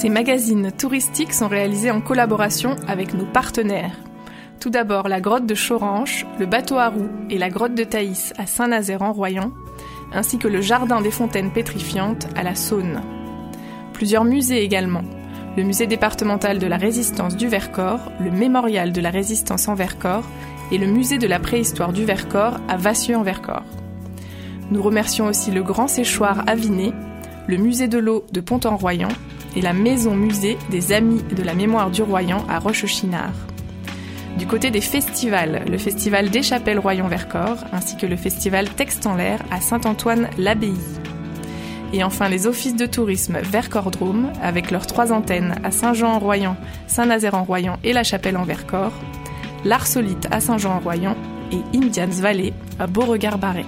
Ces magazines touristiques sont réalisés en collaboration avec nos partenaires. Tout d'abord la grotte de Choranche, le bateau à roues et la grotte de Thaïs à Saint-Nazaire-en-Royan, ainsi que le jardin des fontaines pétrifiantes à la Saône. Plusieurs musées également. Le musée départemental de la résistance du Vercors, le mémorial de la résistance en Vercors et le musée de la préhistoire du Vercors à Vassieux-en-Vercors. Nous remercions aussi le Grand Séchoir à Vinay, le musée de l'eau de Pont-en-Royan et la maison-musée des Amis de la mémoire du Royan à Rochechinard. Du côté des festivals, le festival des Chapelles Royan-Vercors ainsi que le festival Texte en l'air à Saint-Antoine-l'Abbaye. Et enfin les offices de tourisme Vercors-Drôme avec leurs 3 antennes à Saint-Jean-en-Royan, Saint-Nazaire-en-Royan et la Chapelle-en-Vercors, l'Arsolite à Saint-Jean-en-Royan et Indians Valley à Beauregard-Barret.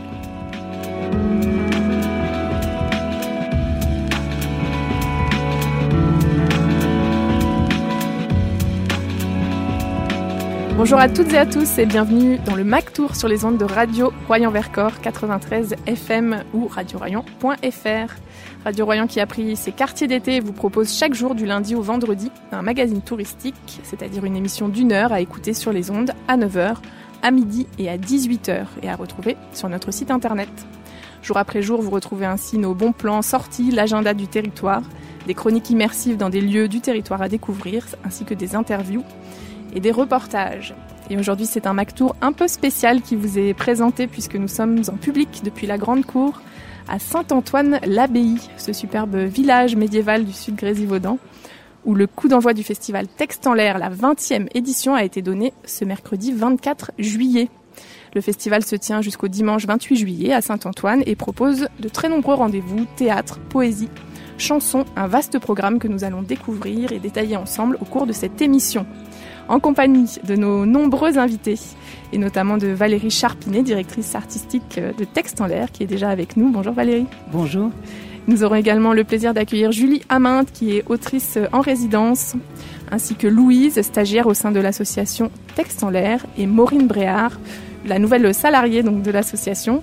Bonjour à toutes et à tous et bienvenue dans le Mac Tour sur les ondes de Radio Royan-Vercors 93 FM ou radiorayon.fr. Radio Royan qui a pris ses quartiers d'été et vous propose chaque jour du lundi au vendredi un magazine touristique, c'est-à-dire une émission d'1 heure à écouter sur les ondes à 9h, à midi et à 18h et à retrouver sur notre site internet. Jour après jour, vous retrouvez ainsi nos bons plans sorties, l'agenda du territoire, des chroniques immersives dans des lieux du territoire à découvrir, ainsi que des interviews et des reportages. Et aujourd'hui, c'est un Mac Tour un peu spécial qui vous est présenté puisque nous sommes en public depuis la Grande Cour à Saint-Antoine-l'Abbaye, ce superbe village médiéval du sud Grésivaudan, où le coup d'envoi du festival Texte en l'air, la 20e édition, a été donné ce mercredi 24 juillet. Le festival se tient jusqu'au dimanche 28 juillet à Saint-Antoine et propose de très nombreux rendez-vous, théâtre, poésie, chansons, un vaste programme que nous allons découvrir et détailler ensemble au cours de cette émission. En compagnie de nos nombreux invités, et notamment de Valérie Charpinet, directrice artistique de Texte en l'air, qui est déjà avec nous. Bonjour Valérie. Bonjour. Nous aurons également le plaisir d'accueillir Julie Aminte, qui est autrice en résidence, ainsi que Louise, stagiaire au sein de l'association Texte en l'air, et Maureen Bréard, la nouvelle salariée donc, de l'association.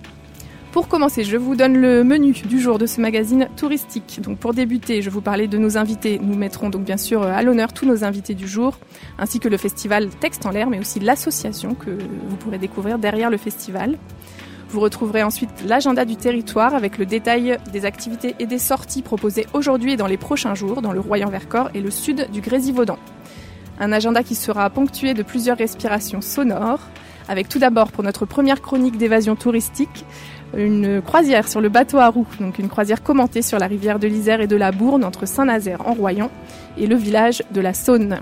Pour commencer, je vous donne le menu du jour de ce magazine touristique. Donc pour débuter, je vous parlais de nos invités. Nous mettrons donc bien sûr à l'honneur tous nos invités du jour, ainsi que le festival Texte en l'air, mais aussi l'association que vous pourrez découvrir derrière le festival. Vous retrouverez ensuite l'agenda du territoire avec le détail des activités et des sorties proposées aujourd'hui et dans les prochains jours dans le Royan-Vercors et le sud du Grésivaudan. Un agenda qui sera ponctué de plusieurs respirations sonores, avec tout d'abord pour notre première chronique d'évasion touristique, une croisière sur le bateau à roues, donc une croisière commentée sur la rivière de l'Isère et de la Bourne entre Saint-Nazaire-en-Royan et le village de la Saône.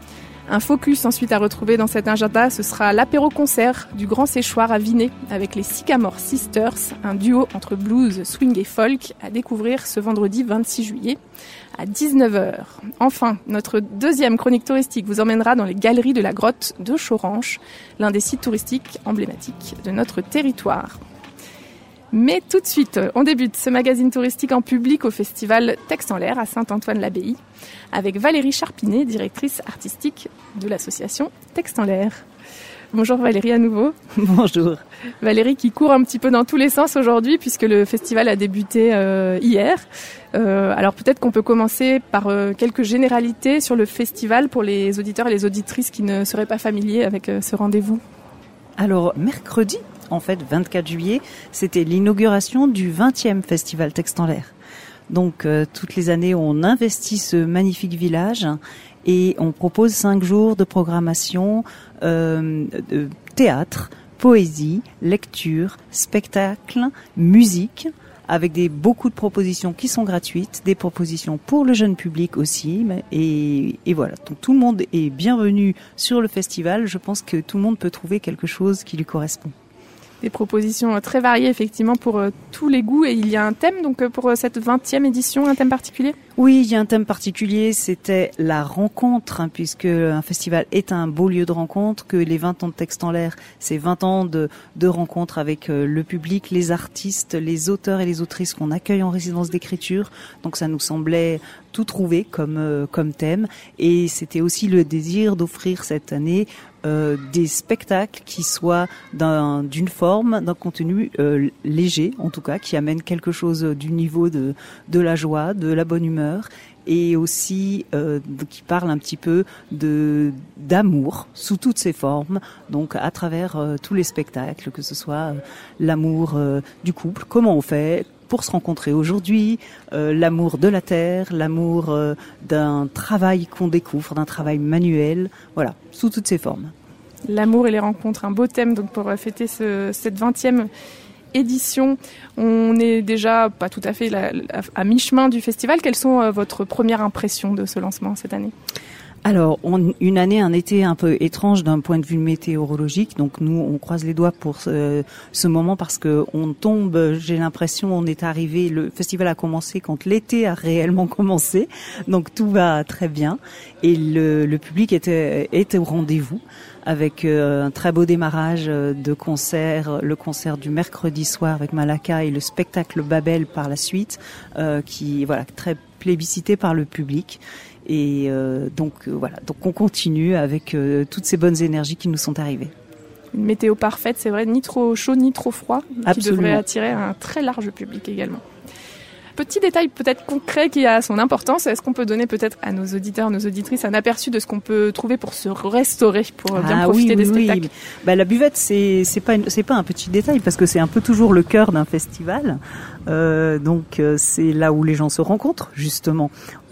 Un focus ensuite à retrouver dans cet agenda, ce sera l'apéro-concert du Grand Séchoir à Vinay avec les Sycamore Sisters, un duo entre blues, swing et folk à découvrir ce vendredi 26 juillet à 19h. Enfin, notre deuxième chronique touristique vous emmènera dans les galeries de la grotte de Choranche, l'un des sites touristiques emblématiques de notre territoire. Mais tout de suite, on débute ce magazine touristique en public au festival Texte en l'air à Saint-Antoine-l'Abbaye avec Valérie Charpinet, directrice artistique de l'association Texte en l'air. Bonjour Valérie à nouveau. Bonjour. Valérie qui court un petit peu dans tous les sens aujourd'hui puisque le festival a débuté hier. Alors peut-être qu'on peut commencer par quelques généralités sur le festival pour les auditeurs et les auditrices qui ne seraient pas familiers avec ce rendez-vous. Alors mercredi, en fait 24 juillet, c'était l'inauguration du 20e festival Texte en l'air. Donc toutes les années on investit ce magnifique village et on propose 5 jours de programmation, de théâtre, poésie, lecture, spectacle, musique, avec beaucoup de propositions qui sont gratuites, des propositions pour le jeune public aussi, et voilà. Donc tout le monde est bienvenu sur le festival. Je pense que tout le monde peut trouver quelque chose qui lui correspond. Des propositions très variées effectivement pour tous les goûts, et il y a un thème donc pour cette 20e édition, un thème particulier ? Oui, il y a un thème particulier, c'était la rencontre, puisque un festival est un beau lieu de rencontre, que les 20 ans de Texte en l'air, c'est 20 ans de rencontre avec le public, les artistes, les auteurs et les autrices qu'on accueille en résidence d'écriture. Donc ça nous semblait tout trouvé comme thème, et c'était aussi le désir d'offrir cette année des spectacles qui soient d'une forme, d'un contenu léger, en tout cas, qui amène quelque chose du niveau de la joie, de la bonne humeur, et aussi qui parle un petit peu d'amour sous toutes ses formes, donc à travers tous les spectacles, que ce soit l'amour du couple, comment on fait pour se rencontrer aujourd'hui, l'amour de la terre, l'amour d'un travail qu'on découvre, d'un travail manuel, voilà, sous toutes ses formes. L'amour et les rencontres, un beau thème donc pour fêter cette 20e édition. On est déjà pas tout à fait à mi-chemin du festival. Quelles sont votre première impression de ce lancement cette année ? Alors, un été un peu étrange d'un point de vue météorologique. Donc nous, on croise les doigts pour ce moment parce que on tombe. J'ai l'impression, on est arrivé. Le festival a commencé quand l'été a réellement commencé. Donc tout va très bien et le public était au rendez-vous avec un très beau démarrage de concert, le concert du mercredi soir avec Malaka et le spectacle Babel par la suite, qui très plébiscité par le public. Et donc on continue avec toutes ces bonnes énergies qui nous sont arrivées. Une météo parfaite, c'est vrai, ni trop chaud ni trop froid, Absolument. Qui devrait attirer un très large public également. Petit détail peut-être concret qui a son importance, est-ce qu'on peut donner peut-être à nos auditeurs, nos auditrices un aperçu de ce qu'on peut trouver pour se restaurer, pour bien profiter des spectacles ? La buvette, c'est pas un petit détail parce que c'est un peu toujours le cœur d'un festival. Donc c'est là où les gens se rencontrent justement.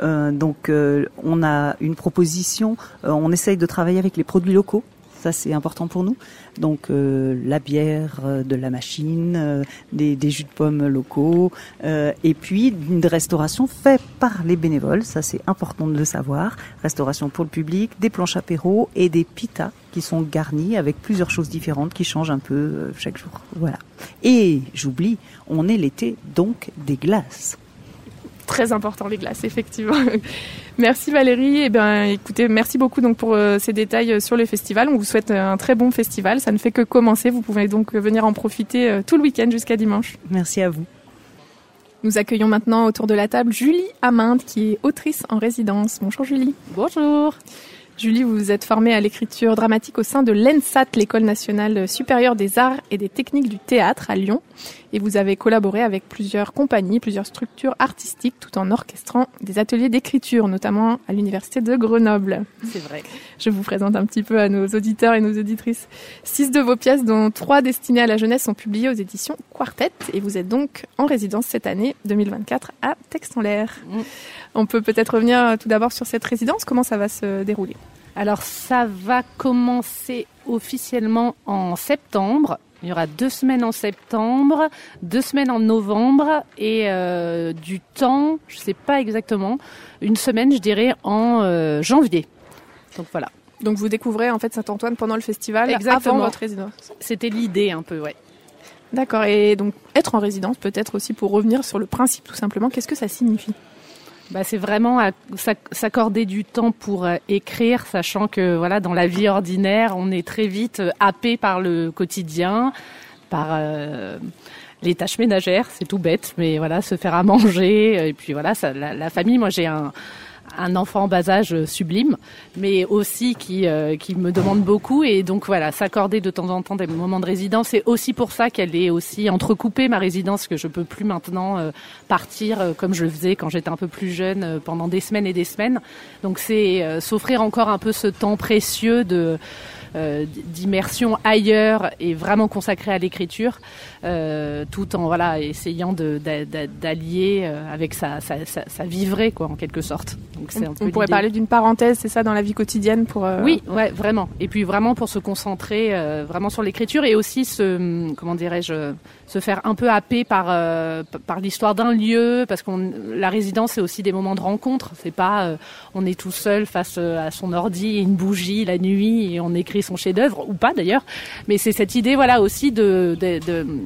On a une proposition, on essaye de travailler avec les produits locaux. Ça, c'est important pour nous. Donc, la bière de la machine, des jus de pommes locaux, et puis une restauration faite par les bénévoles. Ça, c'est important de le savoir. Restauration pour le public, des planches apéro et des pitas qui sont garnis avec plusieurs choses différentes qui changent un peu chaque jour. Voilà. Et j'oublie, on est l'été, donc des glaces. Très important les glaces, effectivement. Merci Valérie. Écoutez, merci beaucoup donc pour ces détails sur le festival. On vous souhaite un très bon festival. Ça ne fait que commencer. Vous pouvez donc venir en profiter tout le week-end jusqu'à dimanche. Merci à vous. Nous accueillons maintenant autour de la table Julie Aminde, qui est autrice en résidence. Bonjour Julie. Bonjour. Julie, vous êtes formée à l'écriture dramatique au sein de l'ENSAT, l'École nationale supérieure des arts et des techniques du théâtre à Lyon. Et vous avez collaboré avec plusieurs compagnies, plusieurs structures artistiques, tout en orchestrant des ateliers d'écriture, notamment à l'Université de Grenoble. C'est vrai. Je vous présente un petit peu à nos auditeurs et nos auditrices. 6 de vos pièces, dont 3 destinées à la jeunesse, sont publiées aux éditions Quartet. Et vous êtes donc en résidence cette année 2024 à Texte en l'air. On peut peut-être revenir tout d'abord sur cette résidence. Comment ça va se dérouler ? Alors, ça va commencer officiellement en septembre. Il y aura 2 semaines en septembre, 2 semaines en novembre et du temps, je ne sais pas exactement, 1 semaine, je dirais, en janvier. Donc voilà. Donc vous découvrez en fait Saint-Antoine pendant le festival, exactement. Avant votre résidence. C'était l'idée un peu, ouais. D'accord. Et donc être en résidence, peut-être aussi pour revenir sur le principe tout simplement, qu'est-ce que ça signifie ? C'est vraiment s'accorder du temps pour écrire, sachant que voilà, dans la vie ordinaire, on est très vite happé par le quotidien, par les tâches ménagères, c'est tout bête, mais voilà, se faire à manger, et puis voilà, la famille. Moi, j'ai un enfant en bas âge sublime, mais aussi qui me demande beaucoup, et donc voilà, s'accorder de temps en temps des moments de résidence. C'est aussi pour ça qu'elle est aussi entrecoupée, ma résidence, que je peux plus maintenant partir comme je le faisais quand j'étais un peu plus jeune pendant des semaines et des semaines. Donc c'est s'offrir encore un peu ce temps précieux d'immersion ailleurs et vraiment consacré à l'écriture, tout en essayant d'allier avec sa vie vraie, quoi, en quelque sorte. Donc c'est un peu on pourrait parler d'une parenthèse, c'est ça, dans la vie quotidienne pour. Oui, ouais, vraiment. Et puis vraiment pour se concentrer vraiment sur l'écriture et aussi se faire un peu happer par l'histoire d'un lieu, parce la résidence, c'est aussi des moments de rencontre. C'est pas on est tout seul face à son ordi et une bougie la nuit et on écrit son chef-d'œuvre, ou pas d'ailleurs, mais c'est cette idée aussi d'aller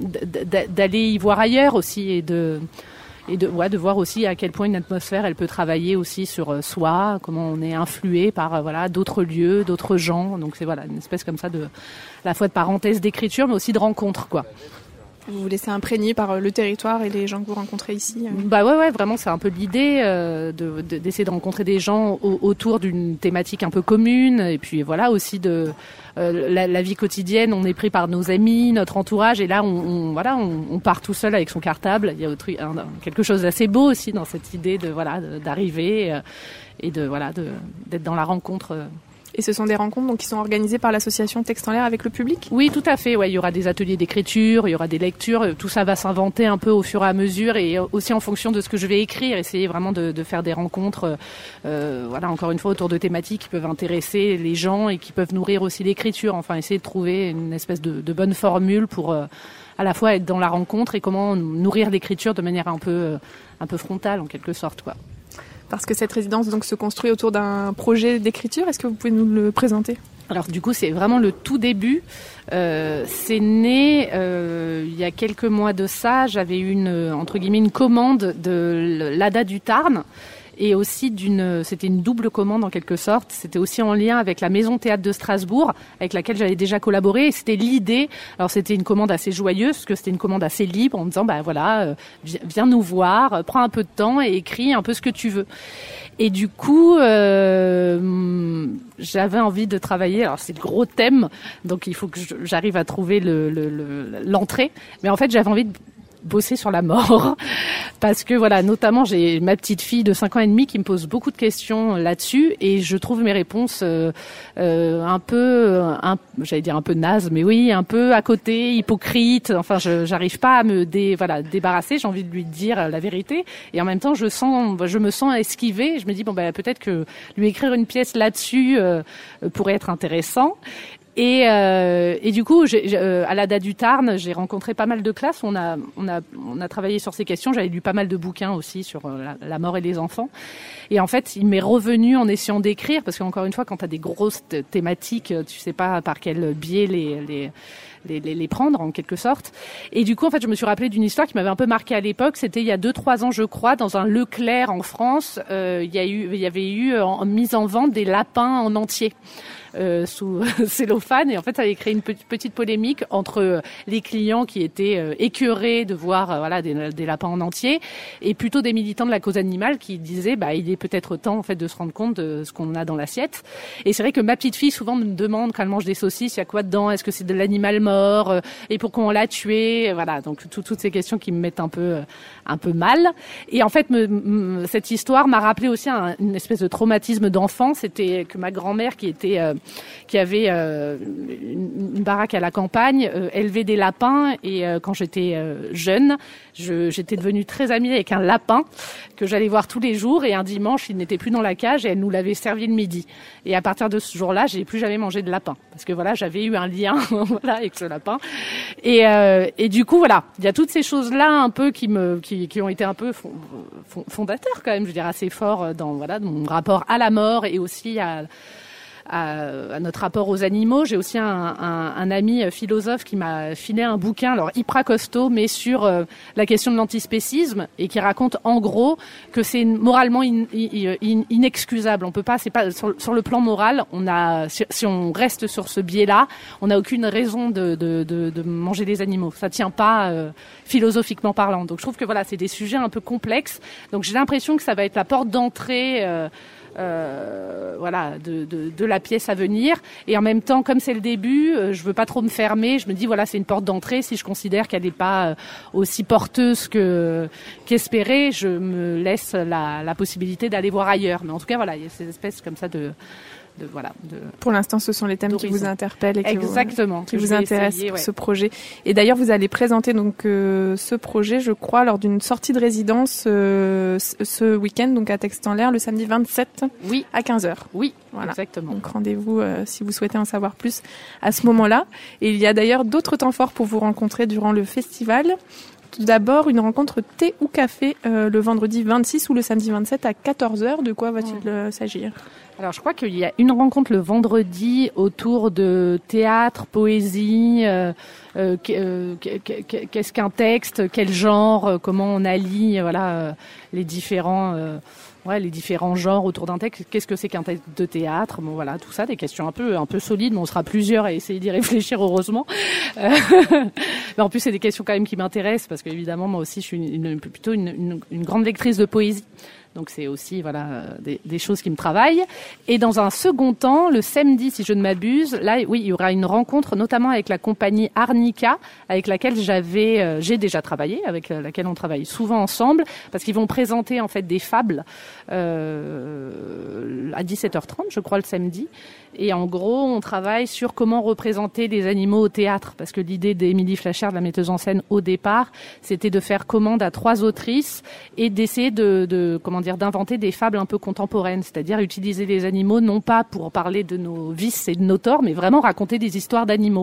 y voir ailleurs aussi et de voir aussi à quel point une atmosphère elle peut travailler aussi sur soi, comment on est influé par d'autres lieux, d'autres gens. Donc c'est une espèce comme ça à la fois de parenthèse d'écriture mais aussi de rencontre, quoi. Vous vous laissez imprégner par le territoire et les gens que vous rencontrez ici. Bah ouais, vraiment, c'est un peu l'idée d'essayer de rencontrer des gens autour d'une thématique un peu commune, et puis voilà aussi de la vie quotidienne. On est pris par nos amis, notre entourage, et là on part tout seul avec son cartable. Il y a quelque chose d'assez beau aussi dans cette idée d'arriver et d'être dans la rencontre. Et ce sont des rencontres qui sont organisées par l'association Texte en l'air avec le public ? Oui, tout à fait. Ouais, il y aura des ateliers d'écriture, il y aura des lectures. Tout ça va s'inventer un peu au fur et à mesure, et aussi en fonction de ce que je vais écrire. Essayer vraiment de faire des rencontres, encore une fois, autour de thématiques qui peuvent intéresser les gens et qui peuvent nourrir aussi l'écriture. Enfin, essayer de trouver une espèce de bonne formule pour à la fois être dans la rencontre et comment nourrir l'écriture de manière un peu frontale en quelque sorte, quoi. Parce que cette résidence se construit autour d'un projet d'écriture. Est-ce que vous pouvez nous le présenter ? Alors du coup, c'est vraiment le tout début. C'est né il y a quelques mois de ça. J'avais eu une commande de l'ADA du Tarn. Et aussi c'était une double commande en quelque sorte. C'était aussi en lien avec la Maison Théâtre de Strasbourg, avec laquelle j'avais déjà collaboré. Et c'était l'idée. Alors c'était une commande assez joyeuse, parce que c'était une commande assez libre, en me disant viens nous voir, prends un peu de temps et écris un peu ce que tu veux. Et du coup, j'avais envie de travailler. Alors c'est le gros thème, donc il faut que j'arrive à trouver l'entrée. Mais en fait, j'avais envie de bosser sur la mort, parce que notamment j'ai ma petite fille de 5 ans et demi qui me pose beaucoup de questions là-dessus, et je trouve mes réponses un peu naze, mais oui, un peu à côté, hypocrite. Enfin, j'arrive pas à me débarrasser. J'ai envie de lui dire la vérité, et en même temps je me sens esquivée. Je me dis peut-être que lui écrire une pièce là-dessus pourrait être intéressant. Et du coup, à l'ADA du Tarn, j'ai rencontré pas mal de classes. On a travaillé sur ces questions. J'avais lu pas mal de bouquins aussi sur la mort et les enfants. Et en fait, il m'est revenu en essayant d'écrire, parce qu'encore une fois, quand tu as des grosses thématiques, tu sais pas par quel biais les prendre en quelque sorte. Et du coup, en fait, je me suis rappelé d'une histoire qui m'avait un peu marquée à l'époque. C'était il y a 2-3 ans, je crois, dans un Leclerc en France. Il y avait eu mise en vente des lapins en entier. Sous cellophane, et en fait ça avait créé une petite polémique entre les clients qui étaient écœurés de voir des lapins en entier, et plutôt des militants de la cause animale qui disaient il est peut-être temps en fait de se rendre compte de ce qu'on a dans l'assiette. Et c'est vrai que ma petite fille souvent me demande, quand elle mange des saucisses, il y a quoi dedans, est-ce que c'est de l'animal mort, et pourquoi on l'a tué, donc toutes ces questions qui me mettent un peu mal. Et en fait cette histoire m'a rappelé aussi une espèce de traumatisme d'enfant. C'était que ma grand-mère qui avait une baraque à la campagne, élevait des lapins, et quand j'étais jeune, j'étais devenue très amie avec un lapin que j'allais voir tous les jours, et un dimanche, il n'était plus dans la cage et elle nous l'avait servi le midi. Et à partir de ce jour-là, j'ai plus jamais mangé de lapin, parce que j'avais eu un lien avec ce lapin. Et du coup, il y a toutes ces choses-là un peu qui ont été un peu fondateurs quand même, je veux dire, assez forts dans mon rapport à la mort, et aussi à notre rapport aux animaux. J'ai aussi un ami philosophe qui m'a filé un bouquin, alors hyper costaud, mais sur la question de l'antispécisme, et qui raconte en gros que c'est moralement inexcusable. On peut pas, c'est pas sur le plan moral, si on reste sur ce biais-là, on n'a aucune raison de manger des animaux. Ça tient pas philosophiquement parlant. Donc je trouve que c'est des sujets un peu complexes. Donc j'ai l'impression que ça va être la porte d'entrée de la pièce à venir. Et en même temps, comme c'est le début, je veux pas trop me fermer. Je me dis c'est une porte d'entrée. Si je considère qu'elle n'est pas aussi porteuse qu'espérée, je me laisse la possibilité d'aller voir ailleurs. Mais en tout cas, il y a ces espèces comme ça de Pour l'instant, ce sont les thèmes qui vous interpellent et qui vous intéressent pour ce projet. Et d'ailleurs, vous allez présenter ce projet, je crois, lors d'une sortie de résidence ce week-end, à Texte en l'air, le samedi 27 à 15h. Oui, exactement. Donc rendez-vous si vous souhaitez en savoir plus à ce moment-là. Et il y a d'ailleurs d'autres temps forts pour vous rencontrer durant le festival. Tout d'abord, une rencontre thé ou café le vendredi 26 ou le samedi 27 à 14h. De quoi va-t-il s'agir ? Alors, je crois qu'il y a une rencontre le vendredi autour de théâtre, poésie, qu'est-ce qu'un texte, quel genre, comment on allie les différents les différents genres autour d'un texte. Qu'est-ce que c'est qu'un texte de théâtre? Bon, voilà, tout ça, des questions un peu solides, mais on sera plusieurs à essayer d'y réfléchir, heureusement. Mais en plus, c'est des questions quand même qui m'intéressent, parce qu'évidemment, moi aussi, je suis plutôt une grande lectrice de poésie. Donc c'est aussi des choses qui me travaillent. Et dans un second temps, le samedi, si je ne m'abuse, là, oui, il y aura une rencontre, notamment avec la compagnie Arnica, avec laquelle j'ai déjà travaillé, avec laquelle on travaille souvent ensemble, parce qu'ils vont présenter en fait des fables à 17h30, je crois, le samedi. Et en gros, on travaille sur comment représenter des animaux au théâtre, parce que l'idée d'Émilie Flachère, de la metteuse en scène au départ, c'était de faire commande à 3 autrices et d'essayer d'inventer des fables un peu contemporaines, c'est-à-dire utiliser les animaux non pas pour parler de nos vices et de nos torts, mais vraiment raconter des histoires d'animaux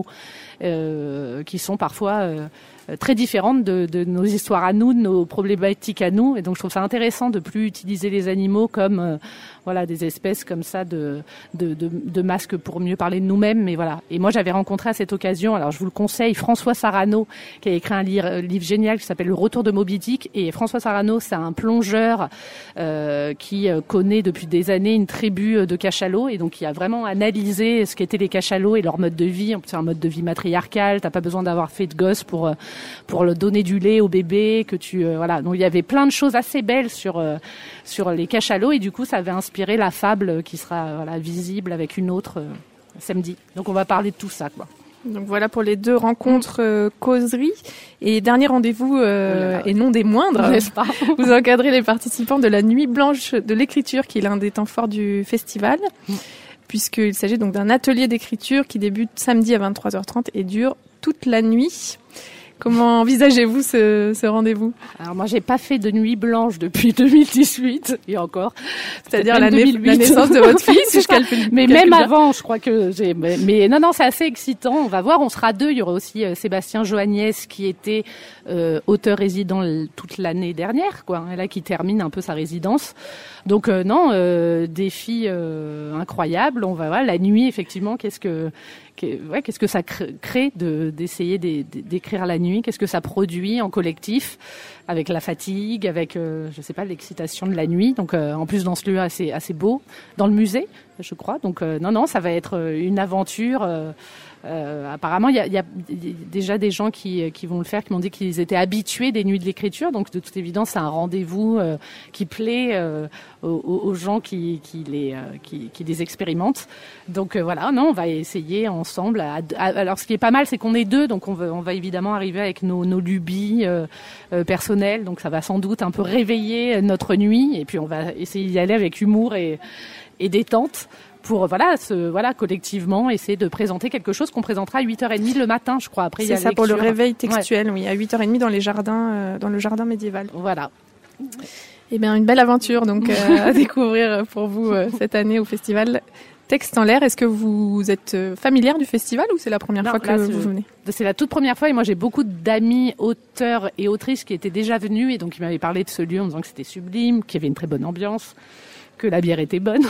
qui sont parfois très différentes de nos histoires à nous, de nos problématiques à nous. Et donc je trouve ça intéressant de plus utiliser les animaux comme des espèces comme ça de masques pour mieux parler de nous-mêmes. Mais voilà. Et moi j'avais rencontré à cette occasion, alors je vous le conseille, François Sarano, qui a écrit un livre génial qui s'appelle Le Retour de Moby Dick. Et François Sarano, c'est un plongeur qui connaît depuis des années une tribu de cachalots, et donc qui a vraiment analysé ce qu'étaient les cachalots et leur mode de vie. C'est un mode de vie matriarcal. T'as pas besoin d'avoir fait de gosse pour le donner du lait au bébé, Donc il y avait plein de choses assez belles sur les cachalots, et du coup ça avait inspiré la fable qui sera visible avec une autre samedi. Donc on va parler de tout ça, quoi. Donc voilà pour les 2 rencontres causeries. Et dernier rendez-vous, et non des moindres, n'est-ce pas? Vous encadrez les participants de la Nuit Blanche de l'écriture, qui est l'un des temps forts du festival, puisqu'il s'agit donc d'un atelier d'écriture qui débute samedi à 23h30 et dure toute la nuit. Comment envisagez-vous ce rendez-vous? Alors moi, j'ai pas fait de nuit blanche depuis 2018, et encore. C'est-à-dire la naissance de votre fils. Mais même avant, je crois que j'ai... Mais non, c'est assez excitant. On va voir, on sera 2. Il y aura aussi Sébastien Joagnès, qui était auteur résident toute l'année dernière, quoi. Et là, qui termine un peu sa résidence. Donc défi incroyable. On va voir la nuit, effectivement, qu'est-ce que ça crée d'essayer d'écrire la nuit? Qu'est-ce que ça produit en collectif, avec la fatigue, avec l'excitation de la nuit. Donc en plus dans ce lieu assez beau, dans le musée, je crois. Donc ça va être une aventure. Apparemment, il y a déjà des gens qui vont le faire, qui m'ont dit qu'ils étaient habitués des nuits de l'écriture. Donc, de toute évidence, c'est un rendez-vous qui plaît aux gens qui les expérimentent. Donc on va essayer ensemble. Alors, ce qui est pas mal, c'est qu'on est 2, donc on va évidemment arriver avec nos lubies personnelles. Donc, ça va sans doute un peu réveiller notre nuit. Et puis, on va essayer d'y aller avec humour et détente, pour collectivement essayer de présenter quelque chose qu'on présentera à 8h30 le matin, je crois. Après, il y a ça, pour le réveil textuel, oui, à 8h30 dans les jardins, dans le jardin médiéval. Voilà. Eh bien, une belle aventure donc à découvrir pour vous cette année au festival Texte en l'air. Est-ce que vous êtes familière du festival, ou c'est la première fois que vous venez? C'est la toute première fois, et moi j'ai beaucoup d'amis auteurs et autrices qui étaient déjà venus, et donc ils m'avaient parlé de ce lieu en disant que c'était sublime, qu'il y avait une très bonne ambiance, que la bière était bonne.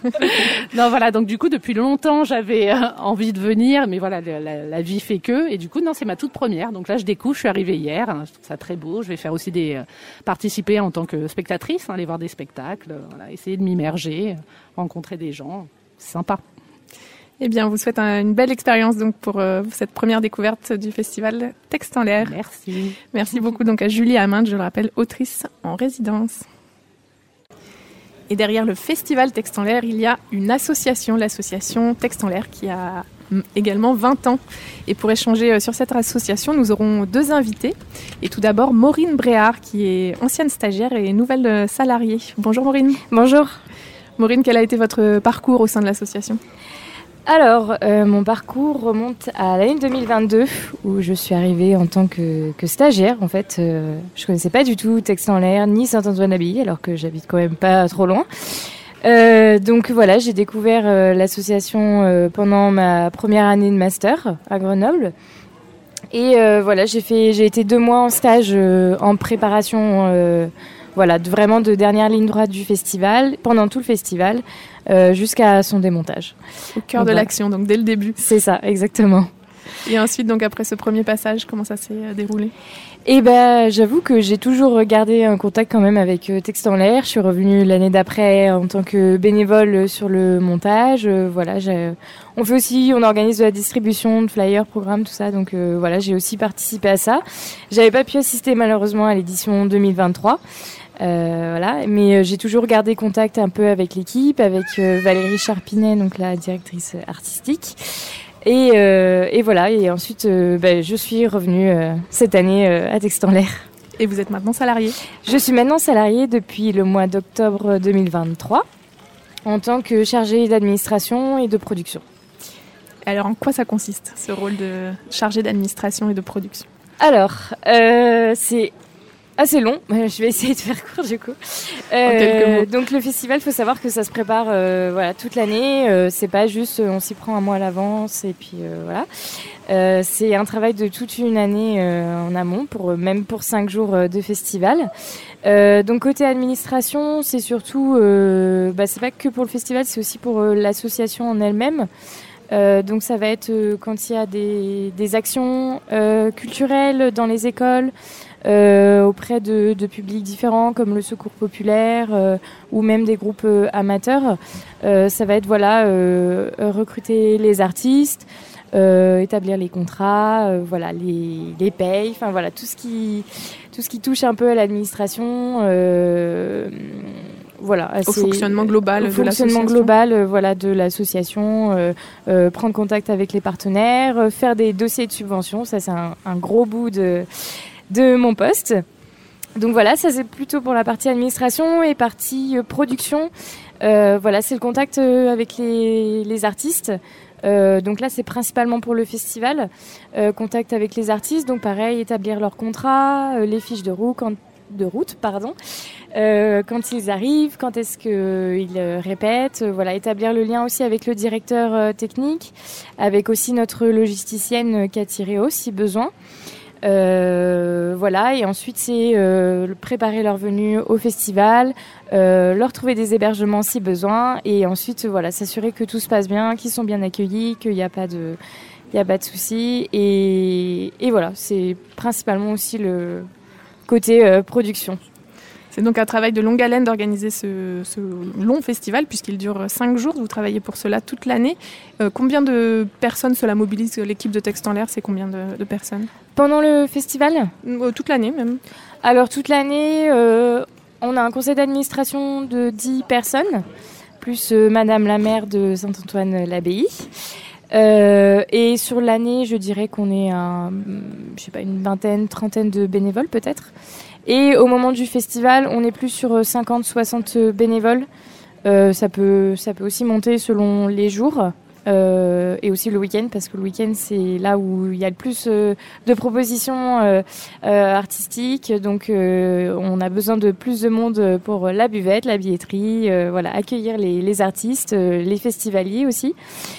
Donc du coup, depuis longtemps, j'avais envie de venir, mais voilà, la vie fait que, et du coup, c'est ma toute première. Donc là, je découvre, je suis arrivée hier, je trouve ça très beau. Je vais faire aussi participer en tant que spectatrice, aller voir des spectacles, essayer de m'immerger, rencontrer des gens. C'est sympa. Eh bien, on vous souhaite une belle expérience donc pour cette première découverte du festival Texte en l'air. Merci. Merci beaucoup donc à Julie Aminde, je le rappelle, autrice en résidence. Et derrière le festival Texte en l'air, il y a une association, l'association Texte en l'air, qui a également 20 ans. Et pour échanger sur cette association, nous aurons 2 invités. Et tout d'abord, Maureen Bréard, qui est ancienne stagiaire et nouvelle salariée. Bonjour Maureen. Bonjour. Maureen, quel a été votre parcours au sein de l'association ? Alors, mon parcours remonte à l'année 2022, où je suis arrivée en tant que stagiaire. En fait, je connaissais pas du tout Texte en l'air ni Saint-Antoine-l'Abbaye, alors que j'habite quand même pas trop loin. Donc voilà, j'ai découvert l'association pendant ma première année de master à Grenoble. Et j'ai été 2 mois en stage en préparation, vraiment de dernière ligne droite du festival, pendant tout le festival, jusqu'à son démontage. Au cœur de l'action, donc dès le début. C'est ça, exactement. Et ensuite, donc après ce premier passage, comment ça s'est déroulé ? Et j'avoue que j'ai toujours gardé un contact quand même avec Texte en l'air. Je suis revenue l'année d'après en tant que bénévole sur le montage. On organise de la distribution de flyers, programmes, tout ça. Donc j'ai aussi participé à ça. J'avais pas pu assister malheureusement à l'édition 2023. Mais j'ai toujours gardé contact un peu avec l'équipe, avec Valérie Charpinet, donc la directrice artistique. Et voilà, et ensuite je suis revenue cette année à Texte en l'air. Et vous êtes maintenant salariée ? Je suis maintenant salariée depuis le mois d'octobre 2023 en tant que chargée d'administration et de production. Alors en quoi ça consiste, ce rôle de chargée d'administration et de production ? Alors, c'est assez long, je vais essayer de faire court du coup. En quelques mots. Donc le festival, il faut savoir que ça se prépare toute l'année, c'est pas juste on s'y prend un mois à l'avance et puis voilà. C'est un travail de toute une année en amont, même pour 5 jours de festival. Donc côté administration, c'est surtout, c'est pas que pour le festival, c'est aussi pour l'association en elle-même. Donc ça va être quand il y a des actions culturelles dans les écoles, auprès de publics différents comme le Secours populaire ou même des groupes amateurs. Ça va être recruter les artistes, établir les contrats, les payes, enfin voilà tout ce qui touche un peu à l'administration. Au fonctionnement global de l'association, prendre contact avec les partenaires, faire des dossiers de subvention, ça c'est un gros bout de mon poste. Donc voilà, ça c'est plutôt pour la partie administration et partie production. C'est le contact avec les artistes. Donc là c'est principalement pour le festival, contact avec les artistes, donc pareil, établir leurs contrats, les fiches de route, quand ils arrivent, quand est-ce qu'ils répètent, établir le lien aussi avec le directeur technique, avec aussi notre logisticienne Cathy Réau si besoin. Et ensuite c'est préparer leur venue au festival, leur trouver des hébergements si besoin, et ensuite s'assurer que tout se passe bien, qu'ils sont bien accueillis, qu'il n'y a pas de soucis, et voilà, c'est principalement aussi le côté production. C'est donc un travail de longue haleine d'organiser ce long festival, puisqu'il dure 5 jours. Vous travaillez pour cela toute l'année. Combien de personnes cela mobilise l'équipe de Texte en l'air ? C'est combien de personnes ? Pendant le festival ? Toute l'année même. Alors toute l'année, on a un conseil d'administration de 10 personnes, plus Madame la maire de Saint-Antoine-l'Abbaye. Et sur l'année, je dirais qu'on est une vingtaine, trentaine de bénévoles peut-être. Et au moment du festival, on est plus sur 50-60 bénévoles. Ça peut aussi monter selon les jours et aussi le week-end, parce que le week-end, c'est là où il y a le plus de propositions artistiques. Donc, on a besoin de plus de monde pour la buvette, la billetterie, accueillir les artistes, les festivaliers aussi.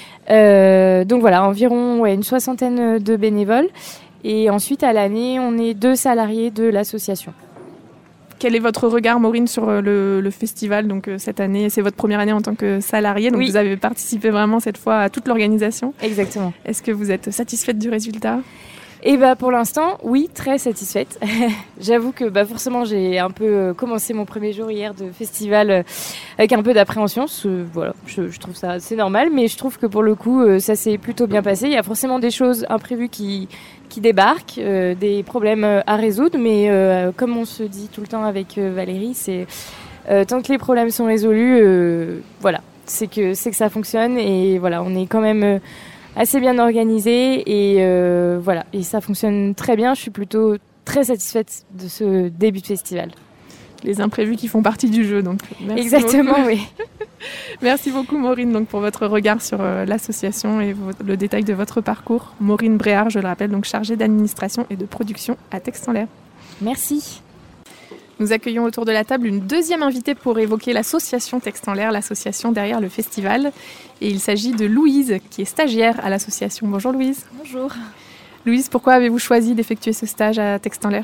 Environ une soixantaine de bénévoles. Et ensuite, à l'année, on est 2 salariés de l'association. Quel est votre regard, Maureen, sur le festival ? Donc, cette année, c'est votre première année en tant que salariée. Donc, Vous avez participé vraiment cette fois à toute l'organisation. Exactement. Est-ce que vous êtes satisfaite du résultat ? Et pour l'instant, oui, très satisfaite. J'avoue que forcément, j'ai un peu commencé mon premier jour hier de festival avec un peu d'appréhension. Je trouve ça assez normal, mais je trouve que pour le coup, ça s'est plutôt bien passé. Il y a forcément des choses imprévues qui débarquent, des problèmes à résoudre, mais comme on se dit tout le temps avec Valérie, c'est tant que les problèmes sont résolus, c'est que ça fonctionne, et on est quand même assez bien organisé, et ça fonctionne très bien. Je suis plutôt très satisfaite de ce début de festival. Les imprévus qui font partie du jeu, donc. Merci exactement, beaucoup. Oui. Merci beaucoup, Maureen, donc, pour votre regard sur l'association et le détail de votre parcours. Maureen Bréard, je le rappelle, donc chargée d'administration et de production à Texte en l'air. Merci. Nous accueillons autour de la table une deuxième invitée pour évoquer l'association Texte en l'air, l'association derrière le festival. Et il s'agit de Louise, qui est stagiaire à l'association. Bonjour Louise. Bonjour. Louise, pourquoi avez-vous choisi d'effectuer ce stage à Texte en l'air ?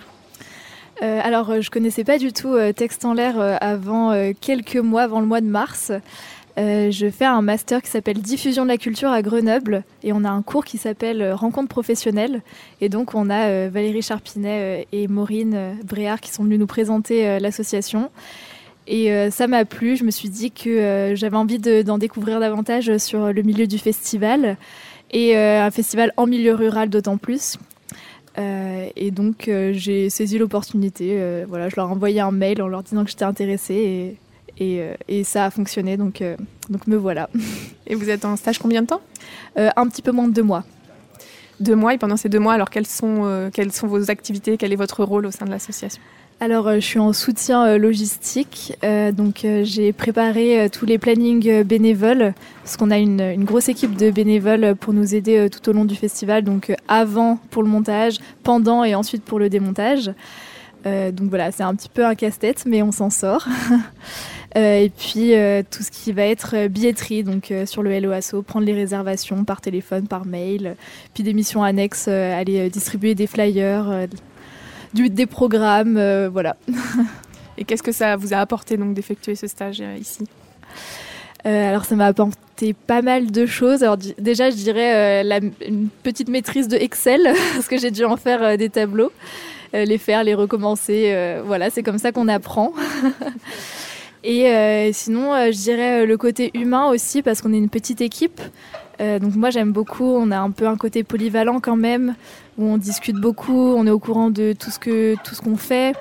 Je connaissais pas du tout Texte en l'air avant quelques mois, avant le mois de mars. Je fais un master qui s'appelle Diffusion de la culture à Grenoble et on a un cours qui s'appelle Rencontres professionnelles. Et donc on a Valérie Charpinet et Maureen Bréard qui sont venues nous présenter l'association. Et ça m'a plu, je me suis dit que j'avais envie d'en découvrir davantage sur le milieu du festival et un festival en milieu rural d'autant plus. Et donc j'ai saisi l'opportunité, voilà, je leur ai envoyé un mail en leur disant que j'étais intéressée et ça a fonctionné, donc me voilà. Et vous êtes en stage combien de temps ? Un petit peu moins de 2 mois. 2 mois, et pendant ces 2 mois, alors quelles sont vos activités, quel est votre rôle au sein de l'association ? Alors, je suis en soutien logistique, donc j'ai préparé tous les plannings bénévoles, parce qu'on a une grosse équipe de bénévoles pour nous aider tout au long du festival, donc avant pour le montage, pendant et ensuite pour le démontage. Donc voilà, c'est un petit peu un casse-tête, mais on s'en sort. Et puis tout ce qui va être billetterie, donc sur le Hello Asso, prendre les réservations par téléphone, par mail, puis des missions annexes, aller distribuer des flyers, des programmes, voilà. Et qu'est-ce que ça vous a apporté donc d'effectuer ce stage ici ? Alors ça m'a apporté pas mal de choses. Alors déjà je dirais une petite maîtrise de Excel, parce que j'ai dû en faire des tableaux, les faire, les recommencer, voilà, c'est comme ça qu'on apprend. Et sinon, je dirais le côté humain aussi, parce qu'on est une petite équipe. Donc moi, j'aime beaucoup. On a un peu un côté polyvalent quand même, où on discute beaucoup, on est au courant de tout ce qu'on fait.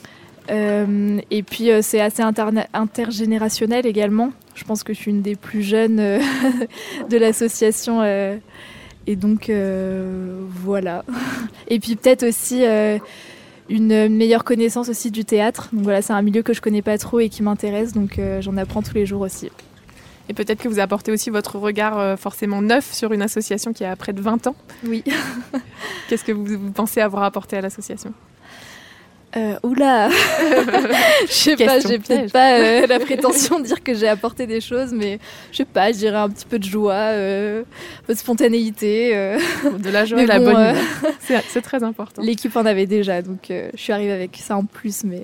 Et puis, c'est assez intergénérationnel également. Je pense que je suis une des plus jeunes de l'association. Et donc, voilà. Et puis peut-être aussi une meilleure connaissance aussi du théâtre. Donc voilà, c'est un milieu que je connais pas trop et qui m'intéresse, donc j'en apprends tous les jours aussi. Et peut-être que vous apportez aussi votre regard forcément neuf sur une association qui a près de 20 ans. Oui. Qu'est-ce que vous pensez avoir apporté à l'association ? Oula. Je sais pas, j'ai peut-être pas la prétention de dire que j'ai apporté des choses, mais je sais pas, je dirais un petit peu de joie, un peu de spontanéité. De la joie et la bonne humeur. C'est très important. L'équipe en avait déjà, donc je suis arrivée avec ça en plus, mais...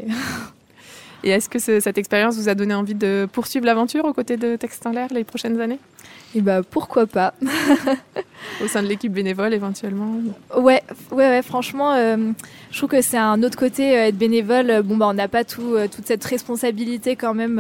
Et est-ce que cette expérience vous a donné envie de poursuivre l'aventure aux côtés de Textes en l'air les prochaines années ? Et bah pourquoi pas. Au sein de l'équipe bénévole éventuellement. Ouais, franchement, je trouve que c'est un autre côté, être bénévole. Bon bah on n'a pas toute cette responsabilité quand même.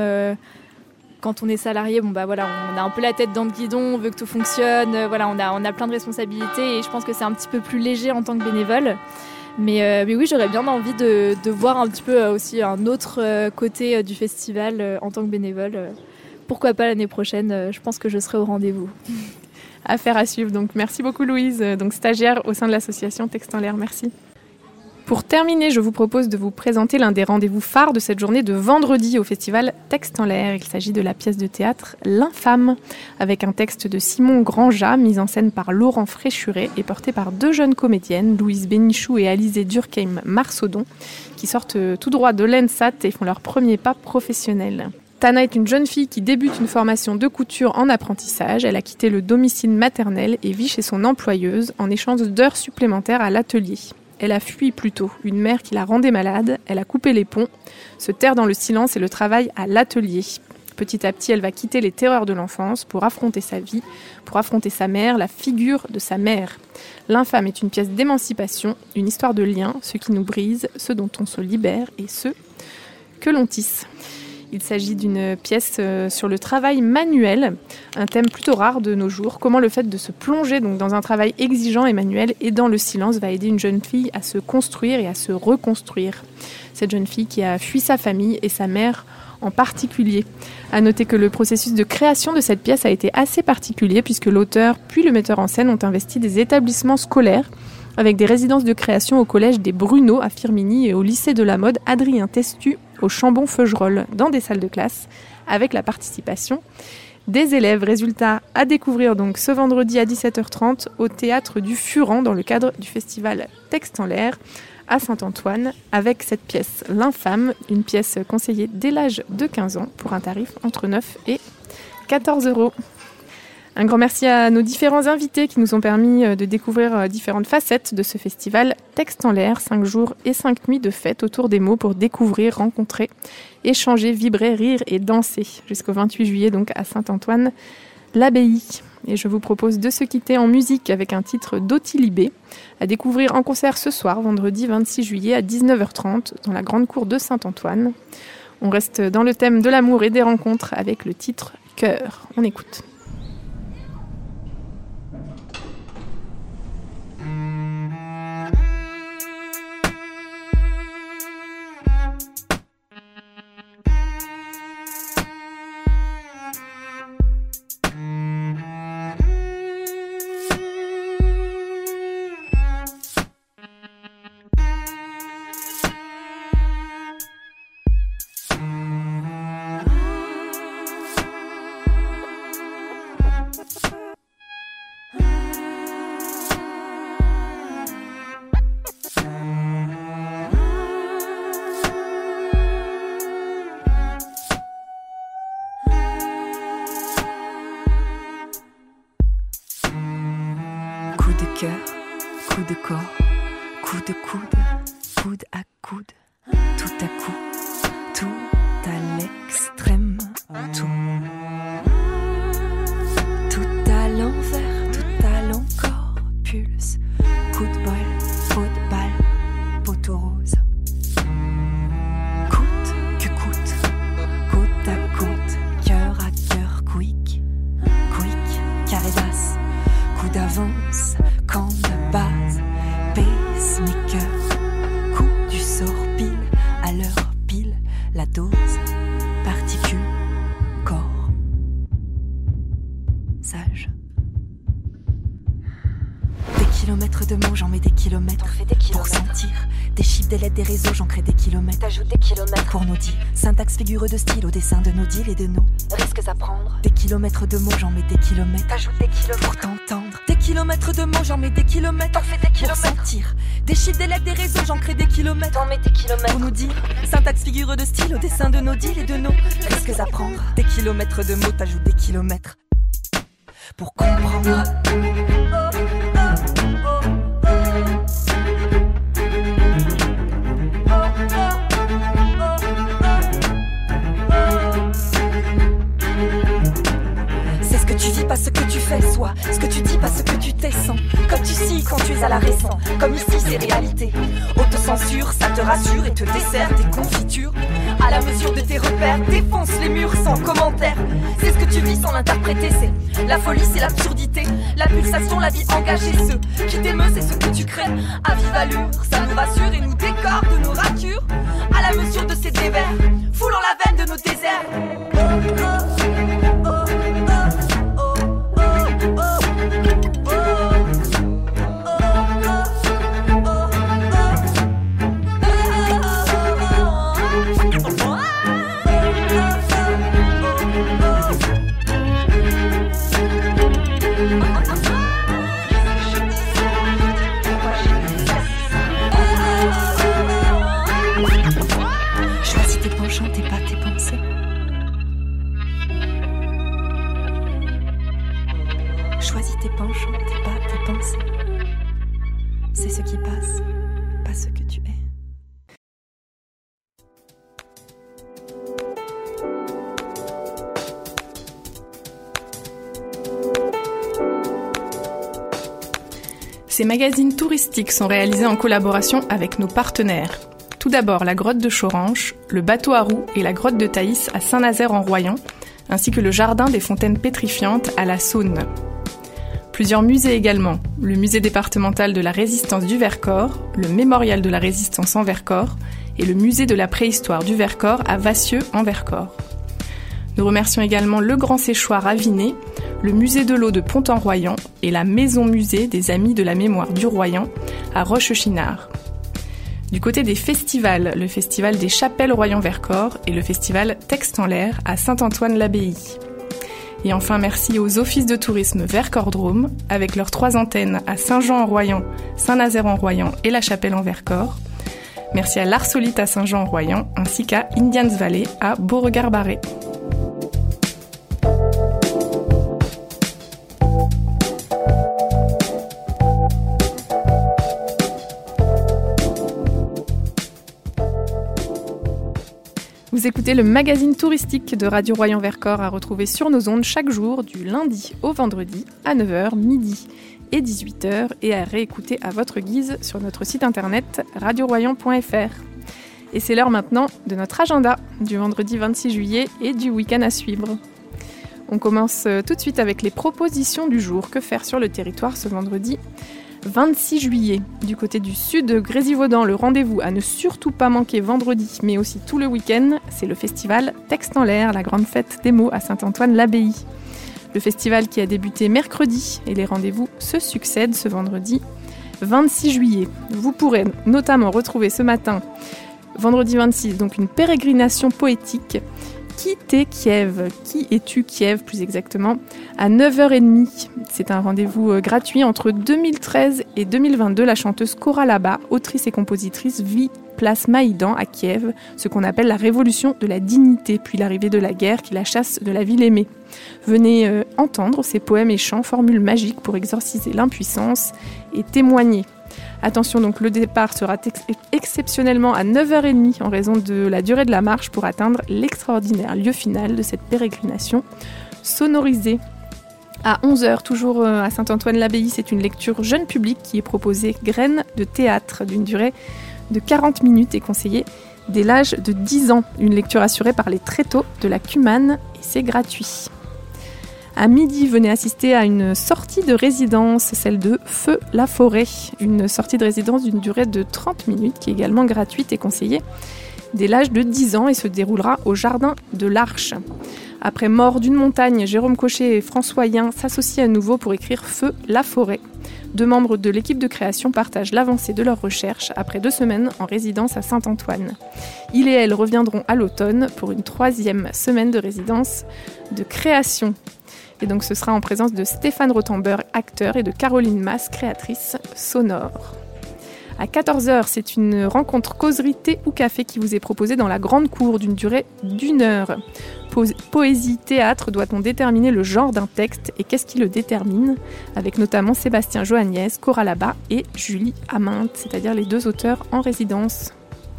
Quand on est salarié, bon bah voilà, on a un peu la tête dans le guidon, on veut que tout fonctionne. Voilà, on a plein de responsabilités et je pense que c'est un petit peu plus léger en tant que bénévole. Mais oui, j'aurais bien envie de voir un petit peu aussi un autre côté du festival en tant que bénévole. Pourquoi pas l'année prochaine, je pense que je serai au rendez-vous. Affaire à suivre. Donc merci beaucoup Louise, donc stagiaire au sein de l'association Textes en l'air. Merci. Pour terminer, je vous propose de vous présenter l'un des rendez-vous phares de cette journée de vendredi au festival Textes en l'air. Il s'agit de la pièce de théâtre L'Infâme, avec un texte de Simon Grandjat, mis en scène par Laurent Fréchuret et porté par 2 jeunes comédiennes, Louise Bénichou et Alizée Durkheim-Marsaudon, qui sortent tout droit de l'ENSAT et font leur premier pas professionnel. Tana est une jeune fille qui débute une formation de couture en apprentissage. Elle a quitté le domicile maternel et vit chez son employeuse en échange d'heures supplémentaires à l'atelier. Elle a fui plutôt, une mère qui la rendait malade, elle a coupé les ponts, se taire dans le silence et le travail à l'atelier. Petit à petit, elle va quitter les terreurs de l'enfance pour affronter sa vie, pour affronter sa mère, la figure de sa mère. L'Infâme est une pièce d'émancipation, une histoire de lien, ce qui nous brise, ce dont on se libère et ce que l'on tisse. Il s'agit d'une pièce sur le travail manuel, un thème plutôt rare de nos jours. Comment le fait de se plonger donc dans un travail exigeant et manuel et dans le silence va aider une jeune fille à se construire et à se reconstruire. Cette jeune fille qui a fui sa famille et sa mère en particulier. À noter que le processus de création de cette pièce a été assez particulier puisque l'auteur puis le metteur en scène ont investi des établissements scolaires avec des résidences de création au collège des Bruneaux à Firminy et au lycée de la mode Adrien Testu au Chambon-Feugerolles dans des salles de classe avec la participation des élèves. Résultat à découvrir donc ce vendredi à 17h30 au Théâtre du Furan dans le cadre du festival Textes en l'air à Saint-Antoine avec cette pièce L'Infâme, une pièce conseillée dès l'âge de 15 ans pour un tarif entre 9 et 14 €. Un grand merci à nos différents invités qui nous ont permis de découvrir différentes facettes de ce festival Texte en l'air, 5 jours et 5 nuits de fête autour des mots pour découvrir, rencontrer, échanger, vibrer, rire et danser jusqu'au 28 juillet donc à Saint-Antoine-l'Abbaye. Et je vous propose de se quitter en musique avec un titre d'Ottilibé à découvrir en concert ce soir, vendredi 26 juillet à 19h30 dans la grande cour de Saint-Antoine. On reste dans le thème de l'amour et des rencontres avec le titre Cœur. On écoute. Cœur, coup de corps, coup de coude, coude à coude, tout à coup, tout à l'extrême, tout à l'envers, tout à l'encore, pulse, coup de bol, peau de balle, poteau rose. Coûte que coûte, côte à côte, cœur à cœur, quick, carré basse, coup d'avance. Camp de base, pacemaker, coup du sort pile, à l'heure pile, la dose, particule, corps, sage. Des kilomètres de mots, j'en mets des kilomètres, pour sentir. Des chiffres, des lettres, des réseaux, j'en crée des kilomètres. T'ajoutes des kilomètres pour nos dits. Syntaxe, figure de style au dessin de nos deals et de nos risques à prendre. Des kilomètres de mots, j'en mets des kilomètres. T'ajoutes des kilomètres pour t'entendre. Des kilomètres de mots, j'en mets des kilomètres. T'en fais des kilomètres pour sentir. Des chiffres, des lettres, des réseaux, j'en crée des kilomètres. T'en mets des kilomètres pour nous dire. Syntaxe, figure de style au dessin de nos deals et de nos risques à prendre. Des kilomètres de mots, t'ajoutes des kilomètres pour comprendre. C'est ce que tu vis, pas ce que tu fais, soit ce que tu dis, pas ce que tu t'es sens. Comme tu scies quand tu es à la récent, comme ici c'est réalité. Autocensure, ça te rassure et te dessert des confitures. À la mesure de tes repères, défonce les murs sans commentaire. C'est ce que tu vis sans l'interpréter, c'est la folie, c'est l'absurdité. La pulsation, la vie engagée, ce qui t'émeut, c'est ce que tu crées. À vive allure, ça nous rassure et nous décore de nos ratures. À la mesure de ces dévers, foulant la veine de nos déserts. Choisis tes penchants, tes pas tes pensées. Choisis tes penchants, tes pas tes pensées. C'est ce qui passe, pas ce que tu es. Ces magazines touristiques sont réalisés en collaboration avec nos partenaires. Tout d'abord la grotte de Choranche, le bateau à roues et la grotte de Thaïs à Saint-Nazaire-en-Royan, ainsi que le jardin des fontaines pétrifiantes à la Saône. Plusieurs musées également, le musée départemental de la résistance du Vercors, le mémorial de la résistance en Vercors et le musée de la préhistoire du Vercors à Vassieux en Vercors. Nous remercions également le Grand Séchoir à Vinay, le musée de l'eau de Pont-en-Royan et la maison-musée des Amis de la mémoire du Royan à Roche-Chinard. Du côté des festivals, le festival des Chapelles Royan-Vercors et le festival Texte en l'air à Saint-Antoine-l'Abbaye. Et enfin, merci aux offices de tourisme Vercors-Drôme, avec leurs 3 antennes à Saint-Jean-en-Royan, Saint-Nazaire-en-Royan et La Chapelle-en-Vercors. Merci à l'Arsolite à Saint-Jean-en-Royan, ainsi qu'à Indians Valley à Beauregard-Barré. Vous écoutez le magazine touristique de Radio Royan-Vercors à retrouver sur nos ondes chaque jour du lundi au vendredi à 9h, midi et 18h et à réécouter à votre guise sur notre site internet radioroyan.fr. Et c'est l'heure maintenant de notre agenda du vendredi 26 juillet et du week-end à suivre. On commence tout de suite avec les propositions du jour. Que faire sur le territoire ce vendredi 26 juillet, du côté du sud de Grésivaudan, le rendez-vous à ne surtout pas manquer vendredi, mais aussi tout le week-end, c'est le festival Texte en l'air, la grande fête des mots à Saint-Antoine-l'Abbaye. Le festival qui a débuté mercredi et les rendez-vous se succèdent ce vendredi 26 juillet. Vous pourrez notamment retrouver ce matin, vendredi 26, donc une pérégrination poétique. Qui t'es Kiev ? Qui es-tu Kiev plus exactement ? À 9h30, c'est un rendez-vous gratuit entre 2013 et 2022. La chanteuse Cora Laba, autrice et compositrice, vit place Maïdan à Kiev, ce qu'on appelle la révolution de la dignité, puis l'arrivée de la guerre qui la chasse de la ville aimée. Venez entendre ces poèmes et chants, formules magiques pour exorciser l'impuissance et témoigner. Attention, donc le départ sera exceptionnellement à 9h30 en raison de la durée de la marche pour atteindre l'extraordinaire lieu final de cette pérégrination sonorisée. À 11h, toujours à Saint-Antoine-l'Abbaye, c'est une lecture jeune public qui est proposée, Graines de théâtre, d'une durée de 40 minutes et conseillée dès l'âge de 10 ans. Une lecture assurée par les tréteaux de la Cumane et c'est gratuit. À midi, venez assister à une sortie de résidence, celle de Feu la Forêt. Une sortie de résidence d'une durée de 30 minutes qui est également gratuite et conseillée dès l'âge de 10 ans et se déroulera au jardin de l'Arche. Après Mort d'une montagne, Jérôme Cochet et François Yin s'associent à nouveau pour écrire Feu la Forêt. 2 membres de l'équipe de création partagent l'avancée de leurs recherches après 2 semaines en résidence à Saint-Antoine. Il et elle reviendront à l'automne pour une 3e semaine de résidence de création. Et donc ce sera en présence de Stéphane Rothenberg, acteur, et de Caroline Masse, créatrice sonore. À 14h, c'est une rencontre causerie thé ou café qui vous est proposée dans la grande cour d'une durée d'1 heure. Poésie, théâtre, doit-on déterminer le genre d'un texte et qu'est-ce qui le détermine ? Avec notamment Sébastien Joagnès, Cora Laba et Julie Aminte, c'est-à-dire les 2 auteurs en résidence.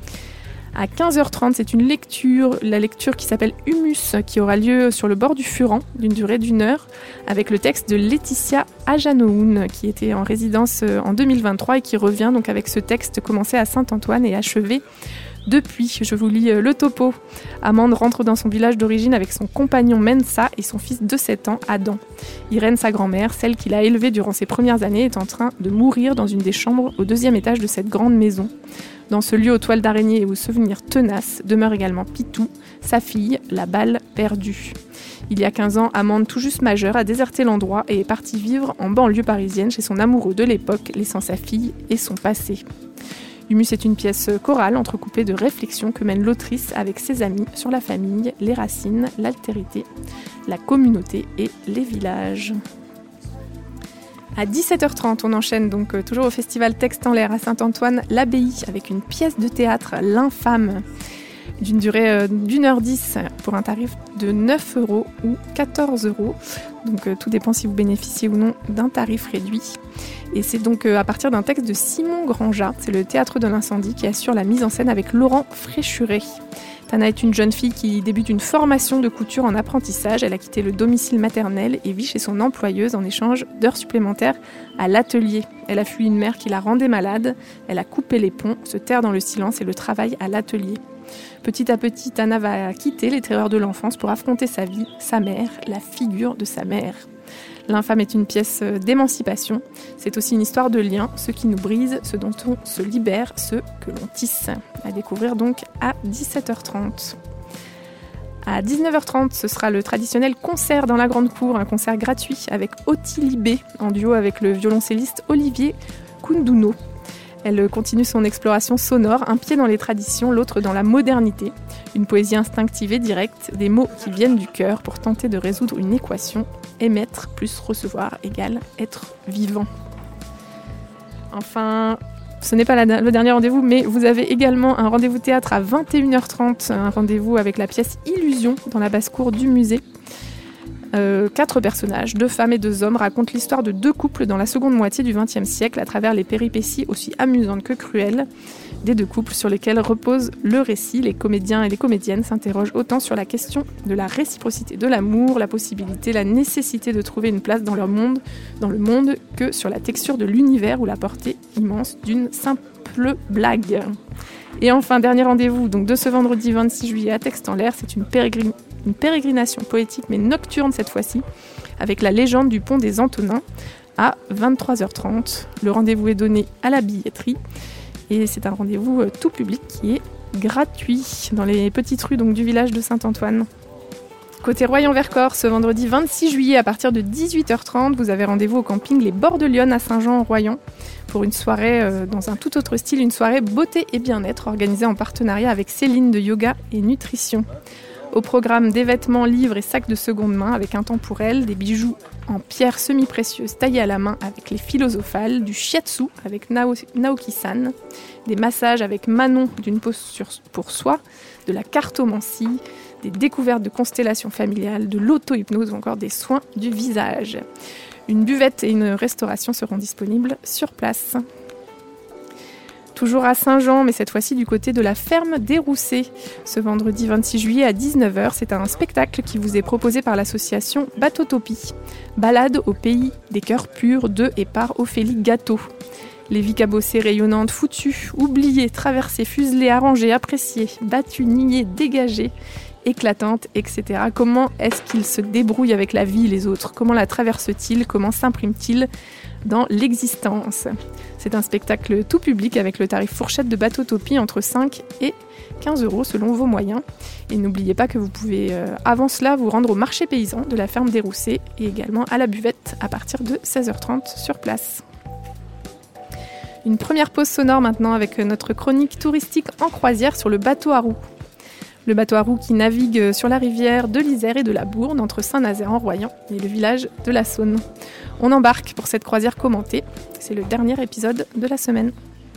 À 15h30, c'est la lecture qui s'appelle Humus, qui aura lieu sur le bord du Furan, d'une durée d'1 heure, avec le texte de Laetitia Ajanoun, qui était en résidence en 2023 et qui revient donc avec ce texte commencé à Saint-Antoine et achevé depuis. Je vous lis le topo. Amande rentre dans son village d'origine avec son compagnon Mensa et son fils de 7 ans, Adam. Irène, sa grand-mère, celle qu'il a élevée durant ses premières années, est en train de mourir dans une des chambres au 2e étage de cette grande maison. Dans ce lieu aux toiles d'araignée et aux souvenirs tenaces demeure également Pitou, sa fille, la balle perdue. Il y a 15 ans, Amande, tout juste majeure, a déserté l'endroit et est partie vivre en banlieue parisienne chez son amoureux de l'époque, laissant sa fille et son passé. Humus est une pièce chorale entrecoupée de réflexions que mène l'autrice avec ses amis sur la famille, les racines, l'altérité, la communauté et les villages. À 17h30, on enchaîne donc toujours au festival Texte en l'air à Saint-Antoine-l'Abbaye avec une pièce de théâtre, L'Infâme, d'une durée d'1h10 pour un tarif de 9 € ou 14 €. Donc tout dépend si vous bénéficiez ou non d'un tarif réduit. Et c'est donc à partir d'un texte de Simon Grandjat, c'est le Théâtre de l'Incendie qui assure la mise en scène avec Laurent Fréchuret. Tana est une jeune fille qui débute une formation de couture en apprentissage. Elle a quitté le domicile maternel et vit chez son employeuse en échange d'heures supplémentaires à l'atelier. Elle a fui une mère qui la rendait malade. Elle a coupé les ponts, se terre dans le silence et le travail à l'atelier. Petit à petit, Tana va quitter les terreurs de l'enfance pour affronter sa vie, sa mère, la figure de sa mère. L'Infâme est une pièce d'émancipation. C'est aussi une histoire de lien, ce qui nous brise, ce dont on se libère, ce que l'on tisse. À découvrir donc à 17h30. À 19h30, ce sera le traditionnel concert dans la grande cour, un concert gratuit avec Ottilie B, en duo avec le violoncelliste Olivier Koundouno. Elle continue son exploration sonore, un pied dans les traditions, l'autre dans la modernité. Une poésie instinctive et directe, des mots qui viennent du cœur pour tenter de résoudre une équation. Émettre plus recevoir égale être vivant. Enfin, ce n'est pas le dernier rendez-vous, mais vous avez également un rendez-vous théâtre à 21h30, un rendez-vous avec la pièce Illusion dans la basse-cour du musée. 4 personnages, 2 femmes et 2 hommes, racontent l'histoire de 2 couples dans la seconde moitié du XXe siècle à travers les péripéties aussi amusantes que cruelles des deux couples sur lesquels repose le récit. Les comédiens et les comédiennes s'interrogent autant sur la question de la réciprocité de l'amour, la possibilité, la nécessité de trouver une place dans le monde, que sur la texture de l'univers ou la portée immense d'une simple blague. Et enfin, dernier rendez-vous donc de ce vendredi 26 juillet à Texte en l'air, c'est une pérégrination poétique mais nocturne cette fois-ci, avec la légende du pont des Antonins à 23h30. Le rendez-vous est donné à la billetterie et c'est un rendez-vous tout public qui est gratuit dans les petites rues donc, du village de Saint-Antoine. Côté Royan-Vercors, ce vendredi 26 juillet à partir de 18h30, vous avez rendez-vous au camping Les Bords de Lyonne à Saint-Jean-en-Royan pour une soirée dans un tout autre style, une soirée beauté et bien-être organisée en partenariat avec Céline de Yoga et Nutrition. Au programme des vêtements, livres et sacs de seconde main avec intemporels, des bijoux en pierre semi-précieuse taillés à la main avec les philosophales, du shiatsu avec Naoki-san, des massages avec Manon d'une posture pour soi, de la cartomancie, des découvertes de constellations familiales, de l'auto-hypnose ou encore des soins du visage. Une buvette et une restauration seront disponibles sur place. Toujours à Saint-Jean, mais cette fois-ci du côté de la ferme des Roussets. Ce vendredi 26 juillet à 19h, c'est un spectacle qui vous est proposé par l'association Bateautopie. Balade au pays des cœurs purs de et par Ophélie Gâteau. Les vies cabossées rayonnantes, foutues, oubliées, traversées, fuselées, arrangées, appréciées, battues, niées, dégagées, éclatantes, etc. Comment est-ce qu'ils se débrouillent avec la vie et les autres ? Comment la traversent-ils ? Comment s'impriment-ils dans l'existence ? C'est un spectacle tout public avec le tarif fourchette de Bateautopie entre 5 et 15 € selon vos moyens. Et n'oubliez pas que vous pouvez avant cela vous rendre au marché paysan de la ferme des Roussets et également à la buvette à partir de 16h30 sur place. Une première pause sonore maintenant avec notre chronique touristique en croisière sur le bateau à roues. Le bateau à roues qui navigue sur la rivière de l'Isère et de la Bourne entre Saint-Nazaire-en-Royan et le village de la Saône. On embarque pour cette croisière commentée. C'est le dernier épisode de la semaine.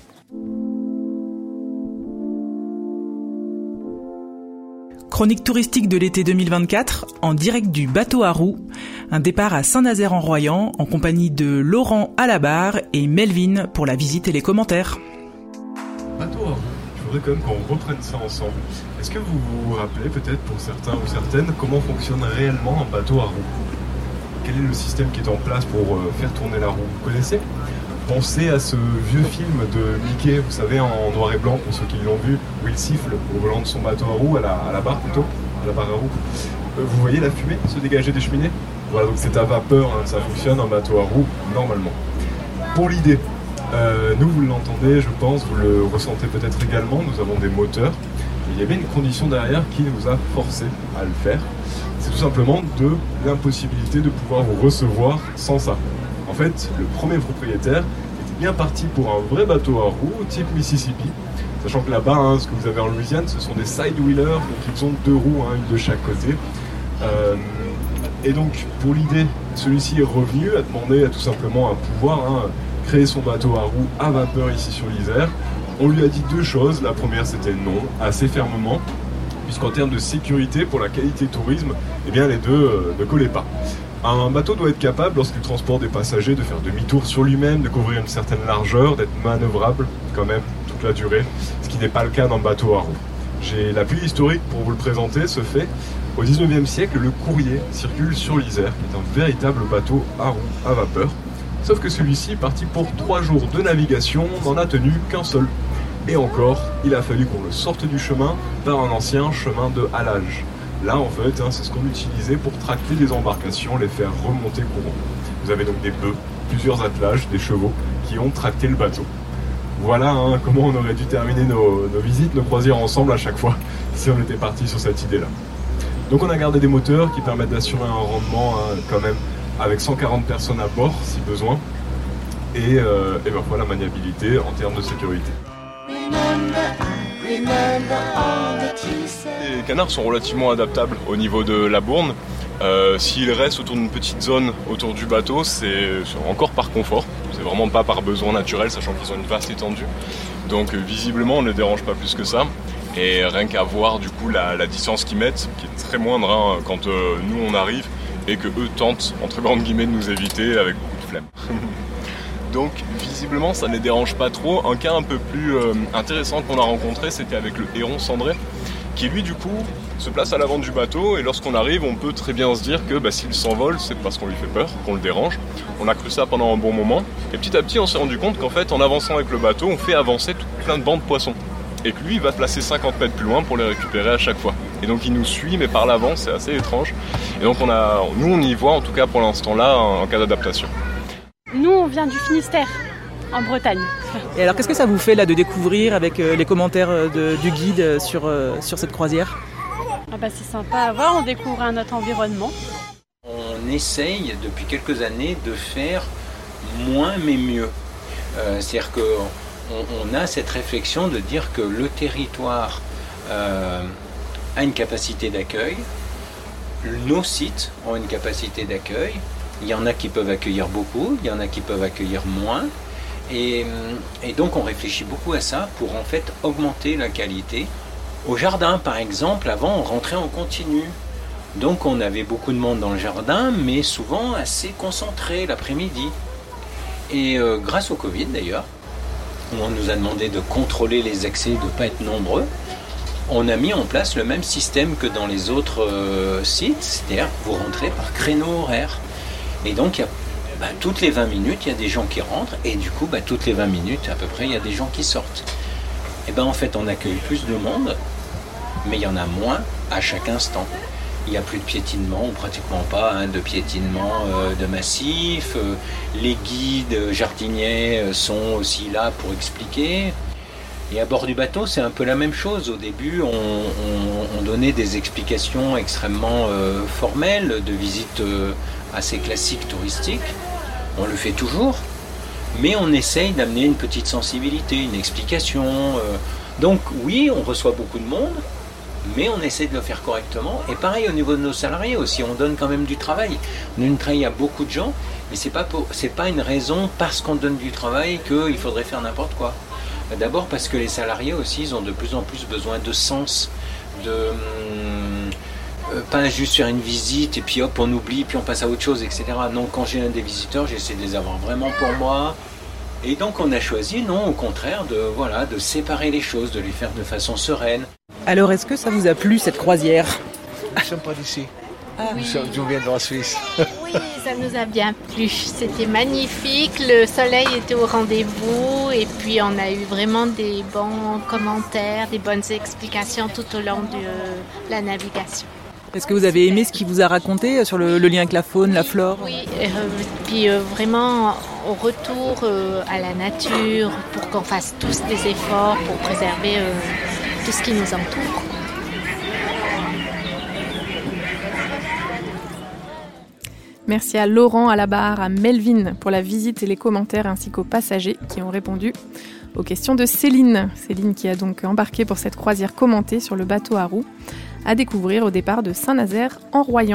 Chronique touristique de l'été 2024 en direct du bateau à roues. Un départ à Saint-Nazaire-en-Royan en compagnie de Laurent à la barre et Melvin pour la visite et les commentaires. Bateau à roues. Je voudrais quand même qu'on reprenne ça ensemble. Est-ce que vous vous rappelez peut-être pour certains ou certaines comment fonctionne réellement un bateau à roues ? Quel est le système qui est en place pour faire tourner la roue ? Vous connaissez ? Pensez à ce vieux film de Mickey, vous savez, en noir et blanc, pour ceux qui l'ont vu, où il siffle au volant de son bateau à roues, à la barre plutôt, à la barre à roues. Vous voyez la fumée se dégager des cheminées ? Voilà, donc c'est à vapeur, hein, ça fonctionne un bateau à roues normalement. Pour l'idée, nous vous l'entendez, je pense, vous le ressentez peut-être également, nous avons des moteurs. Il y avait une condition derrière qui nous a forcé à le faire. C'est tout simplement de l'impossibilité de pouvoir vous recevoir sans ça. En fait, le premier propriétaire était bien parti pour un vrai bateau à roues type Mississippi, sachant que là-bas, ce que vous avez en Louisiane, ce sont des side-wheelers, donc ils ont deux roues, une de chaque côté. Et donc, pour l'idée, celui-ci est revenu à demander tout simplement à pouvoir créer son bateau à roues à vapeur ici sur l'Isère. On lui a dit deux choses. La première, c'était non, assez fermement, puisqu'en termes de sécurité, pour la qualité tourisme, les deux ne collaient pas. Un bateau doit être capable, lorsqu'il transporte des passagers, de faire demi-tour sur lui-même, de couvrir une certaine largeur, d'être manœuvrable quand même toute la durée, ce qui n'est pas le cas d'un bateau à roues. J'ai l'appui historique pour vous le présenter, ce fait. Au 19e siècle, le courrier circule sur l'Isère, qui est un véritable bateau à roues à vapeur. Sauf que celui-ci, parti pour 3 jours de navigation, n'en a tenu qu'un seul. Et encore, il a fallu qu'on le sorte du chemin par un ancien chemin de halage. Là, en fait, c'est ce qu'on utilisait pour tracter des embarcations, les faire remonter courant. Vous avez donc des bœufs, plusieurs attelages, des chevaux qui ont tracté le bateau. Voilà comment on aurait dû terminer nos visites, nos croisières ensemble à chaque fois, si on était parti sur cette idée-là. Donc on a gardé des moteurs qui permettent d'assurer un rendement quand même avec 140 personnes à bord si besoin. Et voilà, maniabilité en termes de sécurité. Les canards sont relativement adaptables au niveau de la bourne. S'ils restent autour d'une petite zone autour du bateau, c'est encore par confort. C'est vraiment pas par besoin naturel, sachant qu'ils ont une vaste étendue. Donc visiblement, on ne les dérange pas plus que ça. Et rien qu'à voir du coup la distance qu'ils mettent, qui est très moindre quand nous on arrive, et que eux tentent, entre grandes guillemets, de nous éviter avec beaucoup de flemme. Donc visiblement, visiblement ça ne les dérange pas trop. Un cas un peu plus intéressant qu'on a rencontré, c'était avec le héron cendré, qui lui du coup se place à l'avant du bateau, et lorsqu'on arrive on peut très bien se dire que s'il s'envole c'est parce qu'on lui fait peur, qu'on le dérange. On a cru ça pendant un bon moment, et petit à petit on s'est rendu compte qu'en fait en avançant avec le bateau on fait avancer plein de bancs de poissons, et que lui il va se placer 50 mètres plus loin pour les récupérer à chaque fois. Et donc il nous suit mais par l'avant, c'est assez étrange. Et donc nous on y voit en tout cas pour l'instant là un cas d'adaptation. Nous on vient du Finistère, en Bretagne. Et alors qu'est-ce que ça vous fait là de découvrir avec les commentaires du guide sur cette croisière ? C'est sympa à voir, on découvre un autre environnement. On essaye depuis quelques années de faire moins mais mieux. C'est-à-dire qu'on a cette réflexion de dire que le territoire a une capacité d'accueil, nos sites ont une capacité d'accueil, il y en a qui peuvent accueillir beaucoup, il y en a qui peuvent accueillir moins, et donc on réfléchit beaucoup à ça pour en fait augmenter la qualité. Au jardin par exemple, avant on rentrait en continu, donc on avait beaucoup de monde dans le jardin, mais souvent assez concentré l'après-midi. Et grâce au Covid d'ailleurs, où on nous a demandé de contrôler les accès, de ne pas être nombreux, on a mis en place le même système que dans les autres sites, c'est-à-dire que vous rentrez par créneau horaire. Et donc, toutes les 20 minutes, il y a des gens qui rentrent, et du coup, toutes les 20 minutes, à peu près, il y a des gens qui sortent. Et en fait, on accueille plus de monde, mais il y en a moins à chaque instant. Il n'y a plus de piétinement, ou pratiquement pas, de piétinement de massif. Les guides jardiniers sont aussi là pour expliquer. Et à bord du bateau, c'est un peu la même chose. Au début, on donnait des explications extrêmement formelles, de visites assez classiques touristiques. On le fait toujours, mais on essaye d'amener une petite sensibilité, une explication. Donc oui, on reçoit beaucoup de monde, mais on essaie de le faire correctement. Et pareil au niveau de nos salariés aussi, on donne quand même du travail. On donne du travail à beaucoup de gens, mais c'est pas une raison parce qu'on donne du travail qu'il faudrait faire n'importe quoi. D'abord parce que les salariés aussi, ils ont de plus en plus besoin de sens, pas juste faire une visite et puis hop on oublie, puis on passe à autre chose, etc. Non, quand j'ai des visiteurs, j'essaie de les avoir vraiment pour moi. Et donc on a choisi, non, au contraire, de séparer les choses, de les faire de façon sereine. Alors est-ce que ça vous a plu cette croisière ? Nous ne sommes pas d'ici. Oui. Nous venons de la Suisse. Oui, ça nous a bien plu. C'était magnifique, le soleil était au rendez-vous et puis on a eu vraiment des bons commentaires, des bonnes explications tout au long de la navigation. Est-ce que vous avez aimé ce qu'il vous a raconté sur le lien avec la faune, la flore ? Oui, puis vraiment au retour à la nature pour qu'on fasse tous des efforts pour préserver tout ce qui nous entoure. Merci à Laurent à la barre, à Melvin pour la visite et les commentaires, ainsi qu'aux passagers qui ont répondu aux questions de Céline. Céline qui a donc embarqué pour cette croisière commentée sur le bateau à roues, à découvrir au départ de Saint-Nazaire en Royan.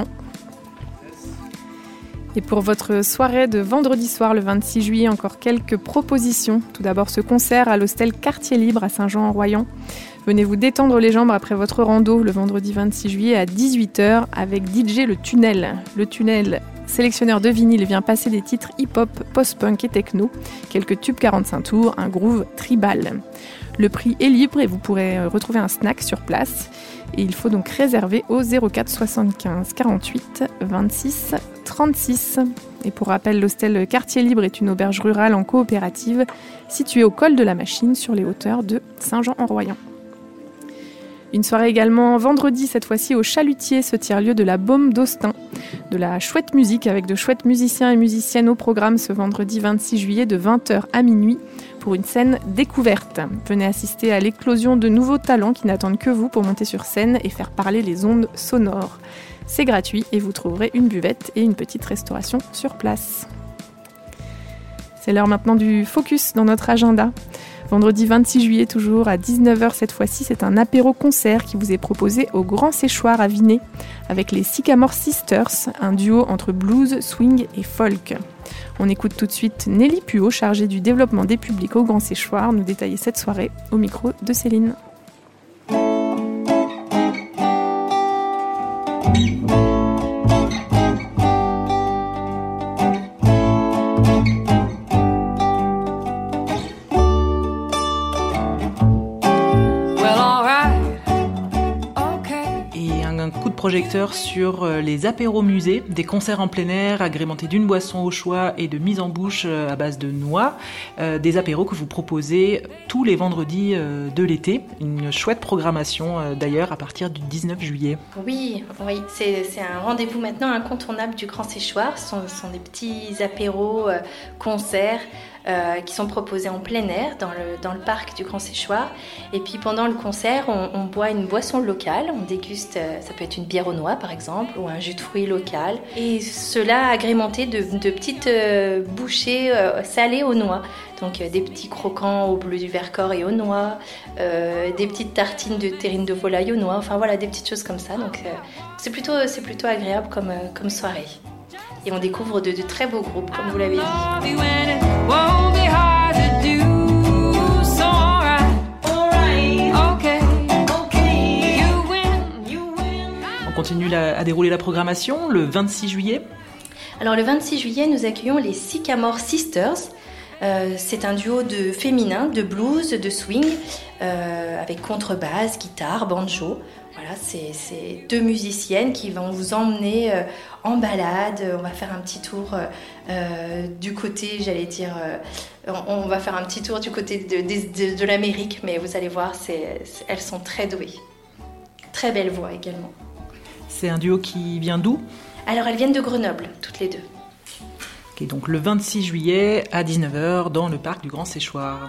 Et pour votre soirée de vendredi soir, le 26 juillet, encore quelques propositions. Tout d'abord, ce concert à l'hostel Quartier Libre à Saint-Jean-en-Royan. Venez vous détendre les jambes après votre rando le vendredi 26 juillet à 18h avec DJ Le Tunnel. Le Tunnel, sélectionneur de vinyle, vient passer des titres hip-hop, post-punk et techno, quelques tubes 45 tours, un groove tribal. Le prix est libre et vous pourrez retrouver un snack sur place. Et il faut donc réserver au 04 75 48 26 36. Et pour rappel, l'hostel Quartier Libre est une auberge rurale en coopérative située au col de la Machine sur les hauteurs de Saint-Jean-en-Royan. Une soirée également vendredi, cette fois-ci au Chalutier, ce tiers-lieu de la Baume d'Austin. De la chouette musique avec de chouettes musiciens et musiciennes au programme ce vendredi 26 juillet de 20h à minuit pour une scène découverte. Venez assister à l'éclosion de nouveaux talents qui n'attendent que vous pour monter sur scène et faire parler les ondes sonores. C'est gratuit et vous trouverez une buvette et une petite restauration sur place. C'est l'heure maintenant du focus dans notre agenda. Vendredi 26 juillet, toujours à 19h cette fois-ci, c'est un apéro-concert qui vous est proposé au Grand Séchoir à Vinay avec les Sycamore Sisters, un duo entre blues, swing et folk. On écoute tout de suite Nelly Puot, chargée du développement des publics au Grand Séchoir, nous détailler cette soirée au micro de Céline. projecteur sur les apéros musées, des concerts en plein air agrémentés d'une boisson au choix et de mise en bouche à base de noix, des apéros que vous proposez tous les vendredis de l'été. Une chouette programmation d'ailleurs à partir du 19 juillet. Oui, c'est un rendez-vous maintenant incontournable du Grand Séchoir. Ce sont des petits apéros, concerts qui sont proposés en plein air dans le parc du Grand Séchoir. Et puis pendant le concert, on boit une boisson locale, on déguste, ça peut être une bière aux noix par exemple, ou un jus de fruits local. Et cela agrémenté de petites bouchées salées aux noix. Donc des petits croquants au bleu du Vercors et aux noix, des petites tartines de terrine de volaille aux noix, enfin voilà, des petites choses comme ça. Donc c'est plutôt agréable comme soirée. Et on découvre de très beaux groupes, comme vous l'avez dit. On continue à dérouler la programmation le 26 juillet. Alors le 26 juillet, nous accueillons les Sycamore Sisters. C'est un duo de féminin, de blues, de swing, avec contrebasse, guitare, banjo. Voilà, c'est deux musiciennes qui vont vous emmener en balade. On va faire un petit tour du côté, on va faire un petit tour du côté de l'Amérique, mais vous allez voir, elles sont très douées. Très belle voix également. C'est un duo qui vient d'où ? Alors elles viennent de Grenoble, toutes les deux. Ok, donc le 26 juillet à 19h dans le parc du Grand Séchoir.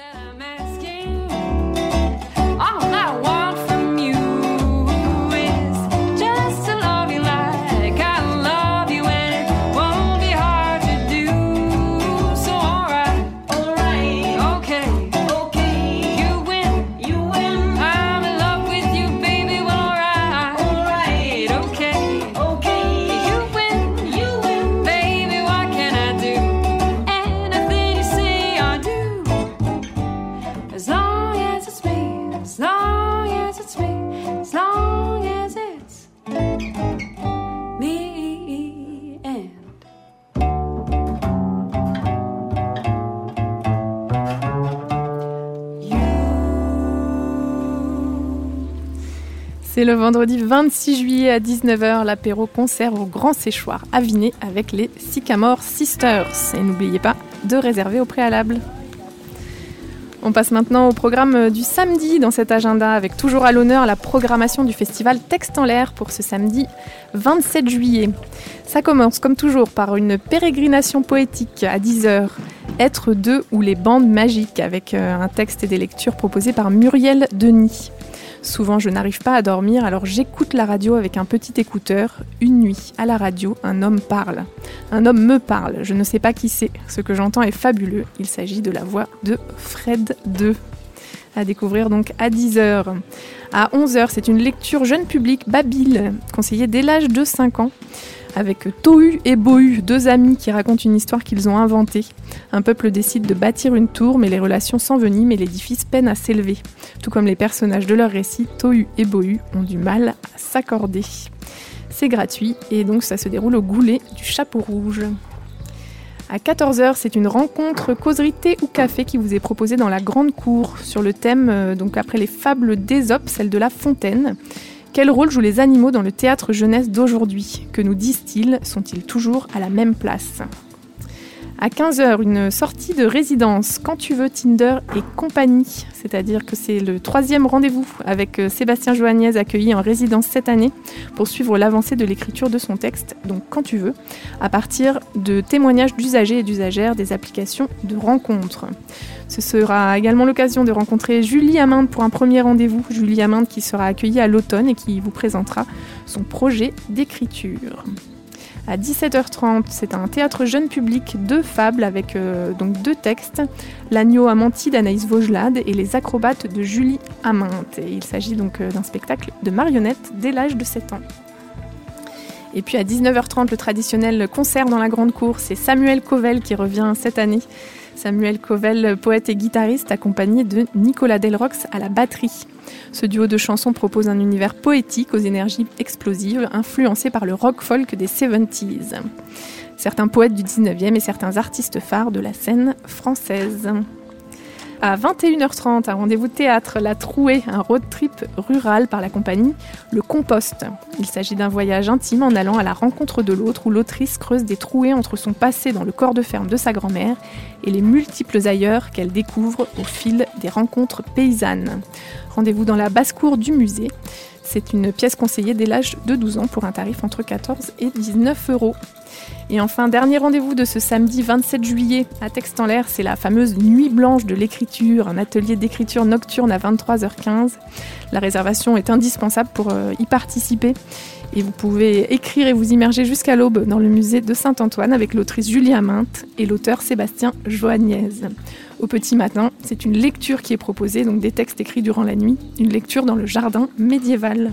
C'est le vendredi 26 juillet à 19h, l'apéro concert au Grand Séchoir à Vinay avec les Sycamore Sisters. Et n'oubliez pas de réserver au préalable. On passe maintenant au programme du samedi dans cet agenda avec toujours à l'honneur la programmation du festival Texte en l'air pour ce samedi 27 juillet. Ça commence comme toujours par une pérégrination poétique à 10h. Être deux ou les bandes magiques avec un texte et des lectures proposés par Muriel Denis. Souvent, je n'arrive pas à dormir, alors j'écoute la radio avec un petit écouteur. Une nuit, à la radio, un homme parle. Un homme me parle, je ne sais pas qui c'est. Ce que j'entends est fabuleux. Il s'agit de la voix de Fred II. À découvrir donc à 10h. À 11h, c'est une lecture jeune public Babil, conseillée dès l'âge de 5 ans. Avec Tohu et Bohu, deux amis qui racontent une histoire qu'ils ont inventée. Un peuple décide de bâtir une tour, mais les relations s'enveniment et l'édifice peine à s'élever. Tout comme les personnages de leur récit, Tohu et Bohu ont du mal à s'accorder. C'est gratuit et donc ça se déroule au Goulet du Chapeau Rouge. À 14h, c'est une rencontre causerie thé ou café qui vous est proposée dans la Grande Cour sur le thème, donc après les fables d'Ésope, celle de La Fontaine. Quel rôle jouent les animaux dans le théâtre jeunesse d'aujourd'hui ? Que nous disent-ils ? Sont-ils toujours à la même place ? À 15h, une sortie de résidence Quand tu veux Tinder et compagnie. C'est-à-dire que c'est le 3e rendez-vous avec Sébastien Joagnez accueilli en résidence cette année pour suivre l'avancée de l'écriture de son texte, donc Quand tu veux, à partir de témoignages d'usagers et d'usagères des applications de rencontres. Ce sera également l'occasion de rencontrer Julie Aminde pour un premier rendez-vous. Julie Aminde qui sera accueillie à l'automne et qui vous présentera son projet d'écriture. À 17h30, c'est un théâtre jeune public de fables avec donc 2 textes, L'agneau amenti d'Anaïs Vaugelade et Les acrobates de Julie Aminde. Et il s'agit donc d'un spectacle de marionnettes dès l'âge de 7 ans. Et puis à 19h30, le traditionnel concert dans la Grande Cour, c'est Samuel Covel qui revient cette année. Samuel Covel, poète et guitariste, accompagné de Nicolas Delrox à la batterie. Ce duo de chansons propose un univers poétique aux énergies explosives, influencé par le rock-folk des 70s. Certains poètes du 19e et certains artistes phares de la scène française. À 21h30, un rendez-vous théâtre, La Trouée, un road trip rural par la compagnie Le Compost. Il s'agit d'un voyage intime en allant à la rencontre de l'autre où l'autrice creuse des trouées entre son passé dans le corps de ferme de sa grand-mère et les multiples ailleurs qu'elle découvre au fil des rencontres paysannes. Rendez-vous dans la basse-cour du musée. C'est une pièce conseillée dès l'âge de 12 ans pour un tarif entre 14 et 19 €. Et enfin, dernier rendez-vous de ce samedi 27 juillet à Texte-en-l'Air, c'est la fameuse Nuit blanche de l'écriture, un atelier d'écriture nocturne à 23h15. La réservation est indispensable pour y participer. Et vous pouvez écrire et vous immerger jusqu'à l'aube dans le musée de Saint-Antoine avec l'autrice Julie Aminte et l'auteur Sébastien Joagnez. Au petit matin, c'est une lecture qui est proposée, donc des textes écrits durant la nuit, une lecture dans le jardin médiéval.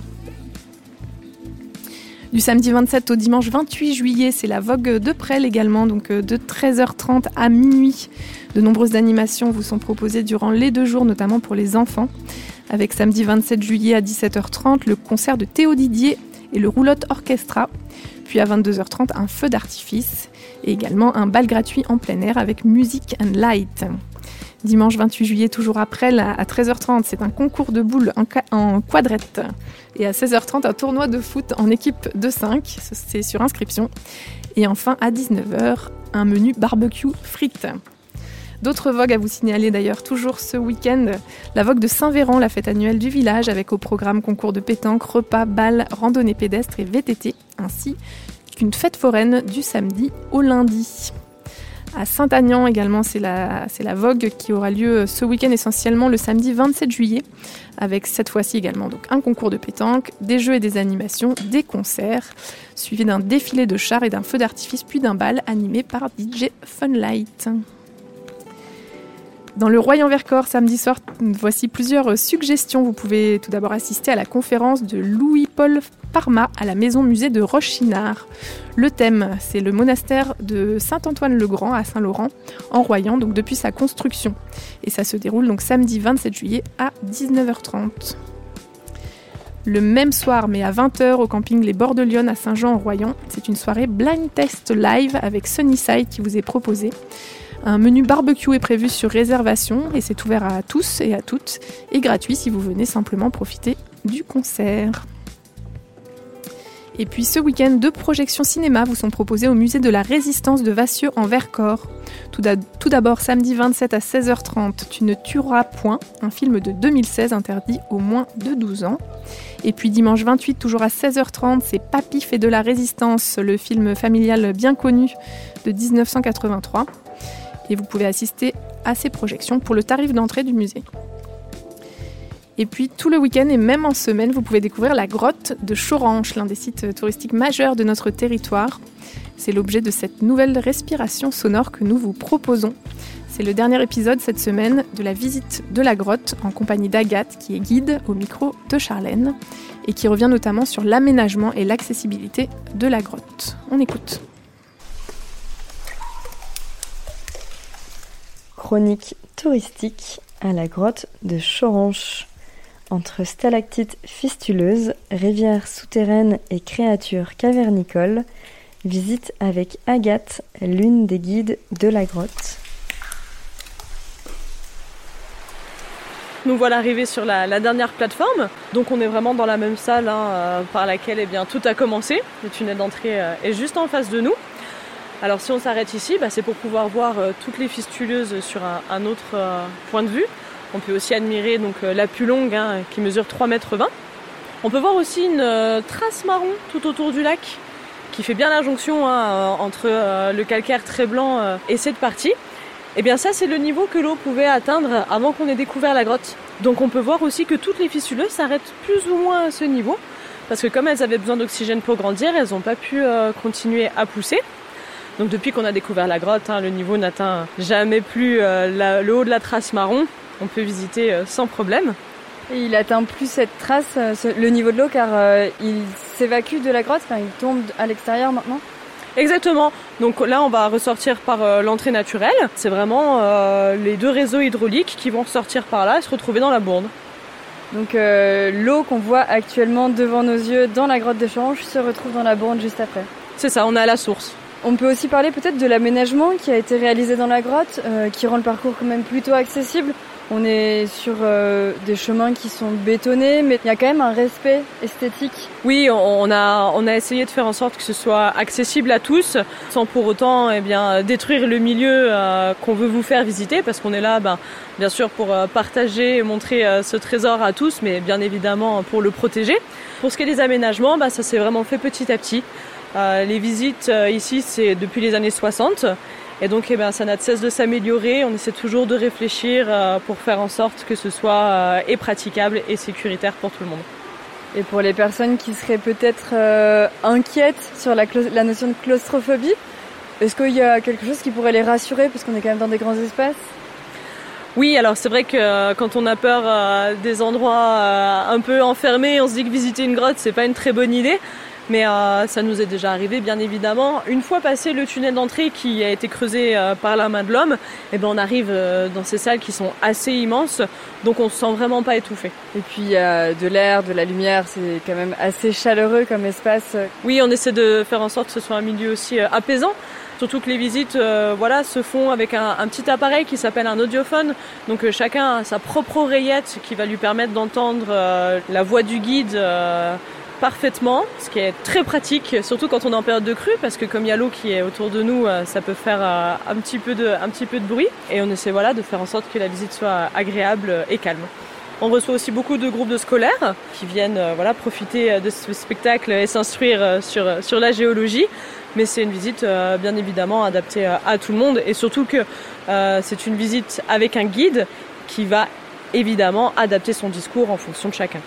Du samedi 27 au dimanche 28 juillet, c'est la Vogue de Presles également, donc de 13h30 à minuit. De nombreuses animations vous sont proposées durant les 2 jours, notamment pour les enfants. Avec samedi 27 juillet à 17h30, le concert de Théo Didier et le Roulotte Orchestra. Puis à 22h30, un feu d'artifice et également un bal gratuit en plein air avec Music and Light. Dimanche 28 juillet, toujours après, à 13h30, c'est un concours de boules en quadrette. Et à 16h30, un tournoi de foot en équipe de 5, c'est sur inscription. Et enfin, à 19h, un menu barbecue frites. D'autres vogues à vous signaler d'ailleurs, toujours ce week-end. La Vogue de Saint-Véran, la fête annuelle du village, avec au programme concours de pétanque, repas, bal, randonnée pédestre et VTT, ainsi qu'une fête foraine du samedi au lundi. À Saint-Aignan également, c'est la Vogue qui aura lieu ce week-end essentiellement le samedi 27 juillet, avec cette fois-ci également donc un concours de pétanque, des jeux et des animations, des concerts, suivis d'un défilé de chars et d'un feu d'artifice, puis d'un bal animé par DJ Funlight. Dans le Royan-Vercors, samedi soir, voici plusieurs suggestions. Vous pouvez tout d'abord assister à la conférence de Louis-Paul Parma à la maison-musée de Roche-Chinard. Le thème, c'est le monastère de Saint-Antoine-le-Grand à Saint-Laurent, en Royan, donc depuis sa construction. Et ça se déroule donc samedi 27 juillet à 19h30. Le même soir, mais à 20h, au camping Les Bords de Lyon à Saint-Jean-en-Royan, c'est une soirée blind test live avec Sunnyside qui vous est proposée. Un menu barbecue est prévu sur réservation et c'est ouvert à tous et à toutes et gratuit si vous venez simplement profiter du concert. Et puis ce week-end, 2 projections cinéma vous sont proposées au musée de la Résistance de Vassieux en Vercors. Tout d'abord, samedi 27 à 16h30, Tu ne tueras point, un film de 2016 interdit aux moins de 12 ans. Et puis dimanche 28, toujours à 16h30, c'est Papy fait de la résistance, le film familial bien connu de 1983. Et vous pouvez assister à ces projections pour le tarif d'entrée du musée. Et puis tout le week-end et même en semaine, vous pouvez découvrir la grotte de Choranche, l'un des sites touristiques majeurs de notre territoire. C'est l'objet de cette nouvelle respiration sonore que nous vous proposons. C'est le dernier épisode cette semaine de la visite de la grotte en compagnie d'Agathe, qui est guide au micro de Charlène et qui revient notamment sur l'aménagement et l'accessibilité de la grotte. On écoute. Chronique touristique à la grotte de Choranche. Entre stalactites fistuleuses, rivières souterraines et créatures cavernicoles, visite avec Agathe, l'une des guides de la grotte. Nous voilà arrivés sur la dernière plateforme, donc on est vraiment dans la même salle par laquelle tout a commencé. Le tunnel d'entrée est juste en face de nous. Alors si on s'arrête ici, c'est pour pouvoir voir toutes les fistuleuses sur un autre point de vue. On peut aussi admirer la plus longue qui mesure 3,20 m. On peut voir aussi une trace marron tout autour du lac qui fait bien la jonction entre le calcaire très blanc et cette partie. Et bien ça, c'est le niveau que l'eau pouvait atteindre avant qu'on ait découvert la grotte. Donc on peut voir aussi que toutes les fistuleuses s'arrêtent plus ou moins à ce niveau parce que comme elles avaient besoin d'oxygène pour grandir, elles n'ont pas pu continuer à pousser. Donc depuis qu'on a découvert la grotte, le niveau n'atteint jamais plus le haut de la trace marron. On peut visiter sans problème. Et il atteint plus cette trace, le niveau de l'eau, car il s'évacue de la grotte, il tombe à l'extérieur maintenant. Exactement. Donc là, on va ressortir par l'entrée naturelle. C'est vraiment les 2 réseaux hydrauliques qui vont ressortir par là et se retrouver dans la bourne. Donc l'eau qu'on voit actuellement devant nos yeux dans la grotte de Choranche se retrouve dans la bourne juste après. C'est ça, on est à la source. On peut aussi parler peut-être de l'aménagement qui a été réalisé dans la grotte, qui rend le parcours quand même plutôt accessible. On est sur des chemins qui sont bétonnés, mais il y a quand même un respect esthétique. Oui, on a essayé de faire en sorte que ce soit accessible à tous, sans pour autant détruire le milieu qu'on veut vous faire visiter, parce qu'on est là, bien sûr, pour partager et montrer ce trésor à tous, mais bien évidemment pour le protéger. Pour ce qui est des aménagements, ça s'est vraiment fait petit à petit. Les visites ici, c'est depuis les années 60. Et donc, ça n'a de cesse de s'améliorer. On essaie toujours de réfléchir pour faire en sorte que ce soit et praticable et sécuritaire pour tout le monde. Et pour les personnes qui seraient peut-être inquiètes sur la notion de claustrophobie, est-ce qu'il y a quelque chose qui pourrait les rassurer parce qu'on est quand même dans des grands espaces ? Oui, alors c'est vrai que quand on a peur des endroits un peu enfermés, on se dit que visiter une grotte, c'est pas une très bonne idée. Mais ça nous est déjà arrivé, bien évidemment. Une fois passé le tunnel d'entrée qui a été creusé par la main de l'homme, on arrive dans ces salles qui sont assez immenses, donc on se sent vraiment pas étouffé. Et puis il y a de l'air, de la lumière, c'est quand même assez chaleureux comme espace. Oui, on essaie de faire en sorte que ce soit un milieu aussi apaisant. Surtout que les visites se font avec un petit appareil qui s'appelle un audiophone. Donc chacun a sa propre oreillette qui va lui permettre d'entendre la voix du guide parfaitement, ce qui est très pratique, surtout quand on est en période de crue, parce que comme il y a l'eau qui est autour de nous, ça peut faire un petit peu de bruit. Et on essaie de faire en sorte que la visite soit agréable et calme. On reçoit aussi beaucoup de groupes de scolaires qui viennent profiter de ce spectacle et s'instruire sur la géologie. Mais c'est une visite bien évidemment adaptée à tout le monde, et surtout que c'est une visite avec un guide qui va évidemment adapter son discours en fonction de chacun.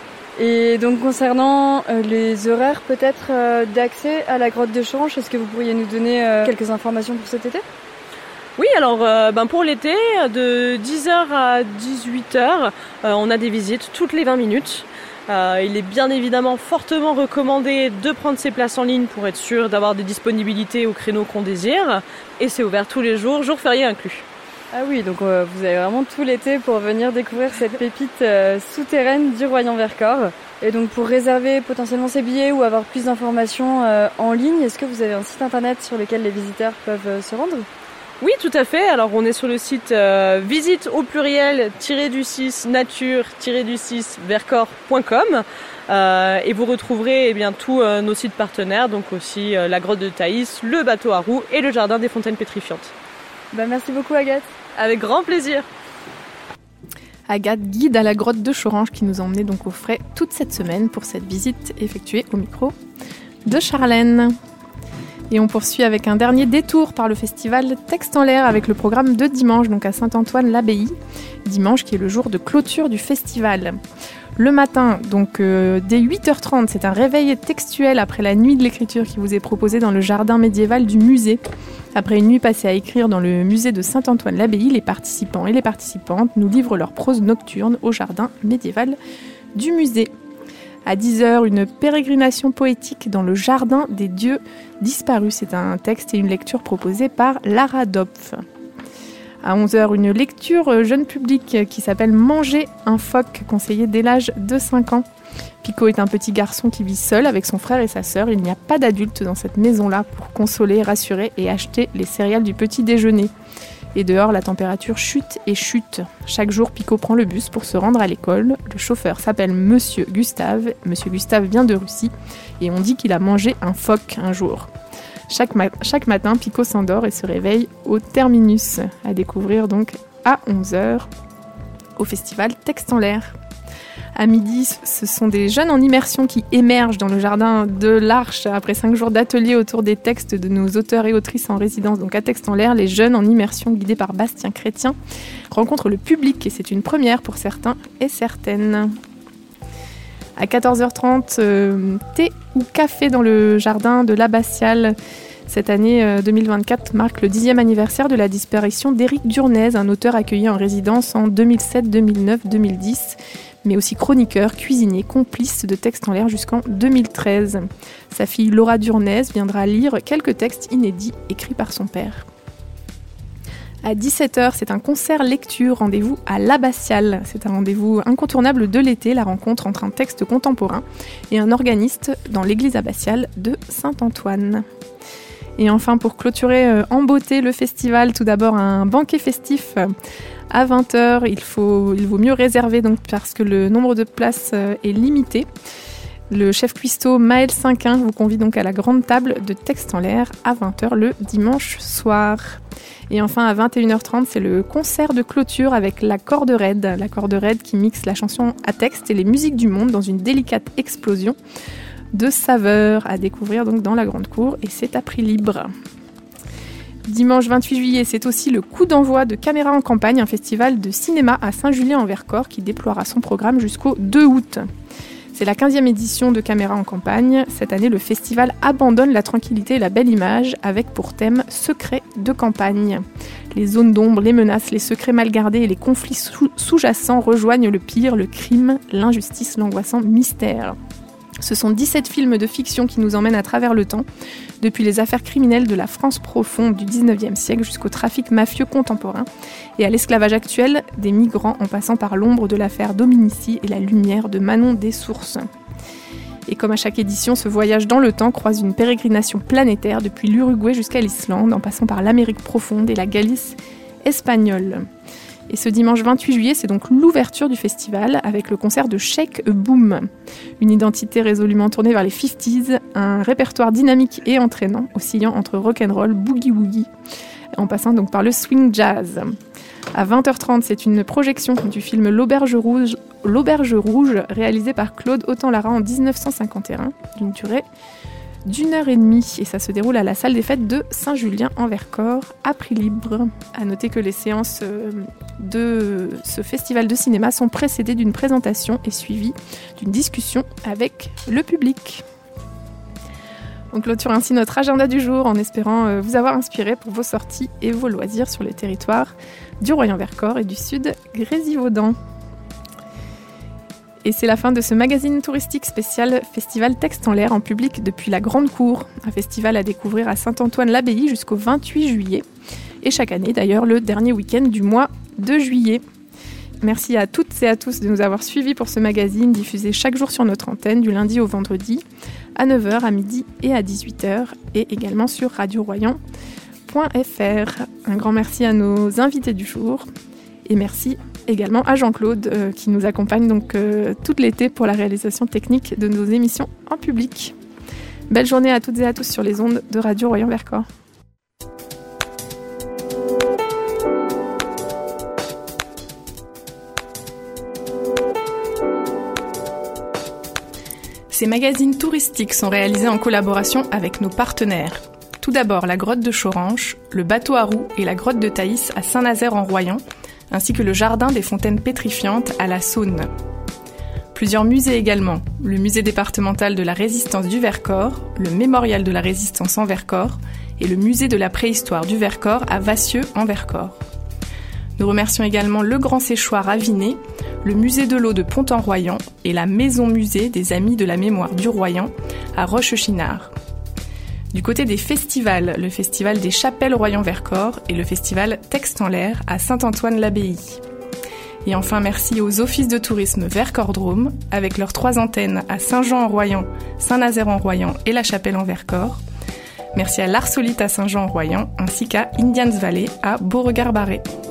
Et donc concernant les horaires peut-être d'accès à la grotte de Choranche, est-ce que vous pourriez nous donner quelques informations pour cet été ? Oui, alors pour l'été, de 10h à 18h, on a des visites toutes les 20 minutes. Il est bien évidemment fortement recommandé de prendre ses places en ligne pour être sûr d'avoir des disponibilités aux créneaux qu'on désire. Et c'est ouvert tous les jours, jours fériés inclus. Ah oui, donc vous avez vraiment tout l'été pour venir découvrir cette pépite souterraine du Royan-Vercors. Et donc pour réserver potentiellement ces billets ou avoir plus d'informations en ligne, est-ce que vous avez un site internet sur lequel les visiteurs peuvent se rendre ? Oui, tout à fait. Alors on est sur le site visite au pluriel -vercors.com et vous retrouverez tous nos sites partenaires, donc aussi la grotte de Thaïs, le bateau à roues et le jardin des fontaines pétrifiantes. Merci beaucoup Agathe. Avec grand plaisir. Agathe, guide à la grotte de Choranche, qui nous a emmenés donc au frais toute cette semaine pour cette visite effectuée au micro de Charlène. Et on poursuit avec un dernier détour par le festival Texte en l'air avec le programme de dimanche, donc à Saint-Antoine-l'Abbaye. Dimanche qui est le jour de clôture du festival. Le matin, donc dès 8h30, c'est un réveil textuel après la nuit de l'écriture qui vous est proposé dans le jardin médiéval du musée. Après une nuit passée à écrire dans le musée de Saint-Antoine-l'Abbaye, les participants et les participantes nous livrent leur prose nocturne au jardin médiéval du musée. À 10h, une pérégrination poétique dans le jardin des dieux disparus. C'est un texte et une lecture proposés par Lara Dopf. À 11h, une lecture jeune public qui s'appelle « Manger un phoque », conseillé dès l'âge de 5 ans. Pico est un petit garçon qui vit seul avec son frère et sa sœur. Il n'y a pas d'adulte dans cette maison-là pour consoler, rassurer et acheter les céréales du petit déjeuner. Et dehors, la température chute et chute. Chaque jour, Pico prend le bus pour se rendre à l'école. Le chauffeur s'appelle Monsieur Gustave. Monsieur Gustave vient de Russie et on dit qu'il a mangé un phoque un jour. Chaque matin, Pico s'endort et se réveille au terminus. À découvrir donc à 11h au festival Texte en l'air. À midi, ce sont des jeunes en immersion qui émergent dans le jardin de l'Arche après 5 jours d'atelier autour des textes de nos auteurs et autrices en résidence. Donc à Texte en l'air, les jeunes en immersion guidés par Bastien Chrétien rencontrent le public et c'est une première pour certains et certaines. À 14h30, thé ou café dans le jardin de l'Abbatiale. Cette année 2024 marque le 10e anniversaire de la disparition d'Éric Durnez, un auteur accueilli en résidence en 2007, 2009, 2010, mais aussi chroniqueur, cuisinier, complice de Texte en l'air jusqu'en 2013. Sa fille Laura Durnez viendra lire quelques textes inédits écrits par son père. À 17h, c'est un concert lecture, rendez-vous à l'Abbatiale. C'est un rendez-vous incontournable de l'été, la rencontre entre un texte contemporain et un organiste dans l'église abbatiale de Saint-Antoine. Et enfin, pour clôturer en beauté le festival, tout d'abord un banquet festif à 20h. Il vaut mieux réserver donc, parce que le nombre de places est limité. Le chef cuistot Maël Cinquin vous convie donc à la grande table de Texte en l'air à 20h le dimanche soir. Et enfin à 21h30, c'est le concert de clôture avec la Corde Raide. La Corde Raide qui mixe la chanson à texte et les musiques du monde dans une délicate explosion de saveurs à découvrir donc dans la grande cour, et c'est à prix libre. Dimanche 28 juillet, c'est aussi le coup d'envoi de Caméra en campagne, un festival de cinéma à Saint-Julien-en-Vercors qui déploiera son programme jusqu'au 2 août. C'est la 15e édition de Caméra en campagne. Cette année, le festival abandonne la tranquillité et la belle image avec pour thème Secrets de campagne. Les zones d'ombre, les menaces, les secrets mal gardés et les conflits sous-jacents rejoignent le pire, le crime, l'injustice, l'angoissant mystère. Ce sont 17 films de fiction qui nous emmènent à travers le temps, depuis les affaires criminelles de la France profonde du 19e siècle jusqu'au trafic mafieux contemporain et à l'esclavage actuel des migrants en passant par l'ombre de l'affaire Dominici et la lumière de Manon Dessources. Et comme à chaque édition, ce voyage dans le temps croise une pérégrination planétaire depuis l'Uruguay jusqu'à l'Islande, en passant par l'Amérique profonde et la Galice espagnole. Et ce dimanche 28 juillet, c'est donc l'ouverture du festival avec le concert de Shake a Boom. Une identité résolument tournée vers les 50s, un répertoire dynamique et entraînant, oscillant entre rock'n'roll, boogie-woogie, en passant donc par le swing jazz. À 20h30, c'est une projection du film L'Auberge Rouge, réalisé par Claude Autant-Lara en 1951, d'une durée d'1h30, et ça se déroule à la salle des fêtes de Saint-Julien-en-Vercors à prix libre. À noter que les séances de ce festival de cinéma sont précédées d'une présentation et suivies d'une discussion avec le public. On clôture ainsi notre agenda du jour en espérant vous avoir inspiré pour vos sorties et vos loisirs sur les territoires du Royan-Vercors et du Sud Grésivaudan. Et c'est la fin de ce magazine touristique spécial Festival Texte en l'air en public depuis la Grande Cour, un festival à découvrir à Saint-Antoine-l'Abbaye jusqu'au 28 juillet, et chaque année d'ailleurs le dernier week-end du mois de juillet. Merci à toutes et à tous de nous avoir suivis pour ce magazine diffusé chaque jour sur notre antenne du lundi au vendredi à 9h, à midi et à 18h, et également sur radioroyan.fr. Un grand merci à nos invités du jour, et merci également à Jean-Claude qui nous accompagne donc tout l'été pour la réalisation technique de nos émissions en public. Belle journée à toutes et à tous sur les ondes de Radio Royan-Vercors. Ces magazines touristiques sont réalisés en collaboration avec nos partenaires. Tout d'abord la grotte de Choranche, le bateau à roues et la grotte de Thaïs à Saint-Nazaire-en-Royan, ainsi que le jardin des fontaines pétrifiantes à la Saône. Plusieurs musées également, le musée départemental de la résistance du Vercors, le mémorial de la résistance en Vercors et le musée de la préhistoire du Vercors à Vassieux en Vercors. Nous remercions également le Grand Séchoir à Vinay, le musée de l'eau de Pont-en-Royan et la maison musée des Amis de la mémoire du Royan à Rochechinard. Du côté des festivals, le festival des Chapelles Royan-Vercors et le festival Texte en l'air à Saint-Antoine-l'Abbaye. Et enfin, merci aux offices de tourisme Vercors-Drôme, avec leurs 3 antennes à Saint-Jean-en-Royan, Saint-Nazaire-en-Royan et La Chapelle-en-Vercors. Merci à l'Arsolite à Saint-Jean-en-Royan, ainsi qu'à Indians Valley à Beauregard-Barré.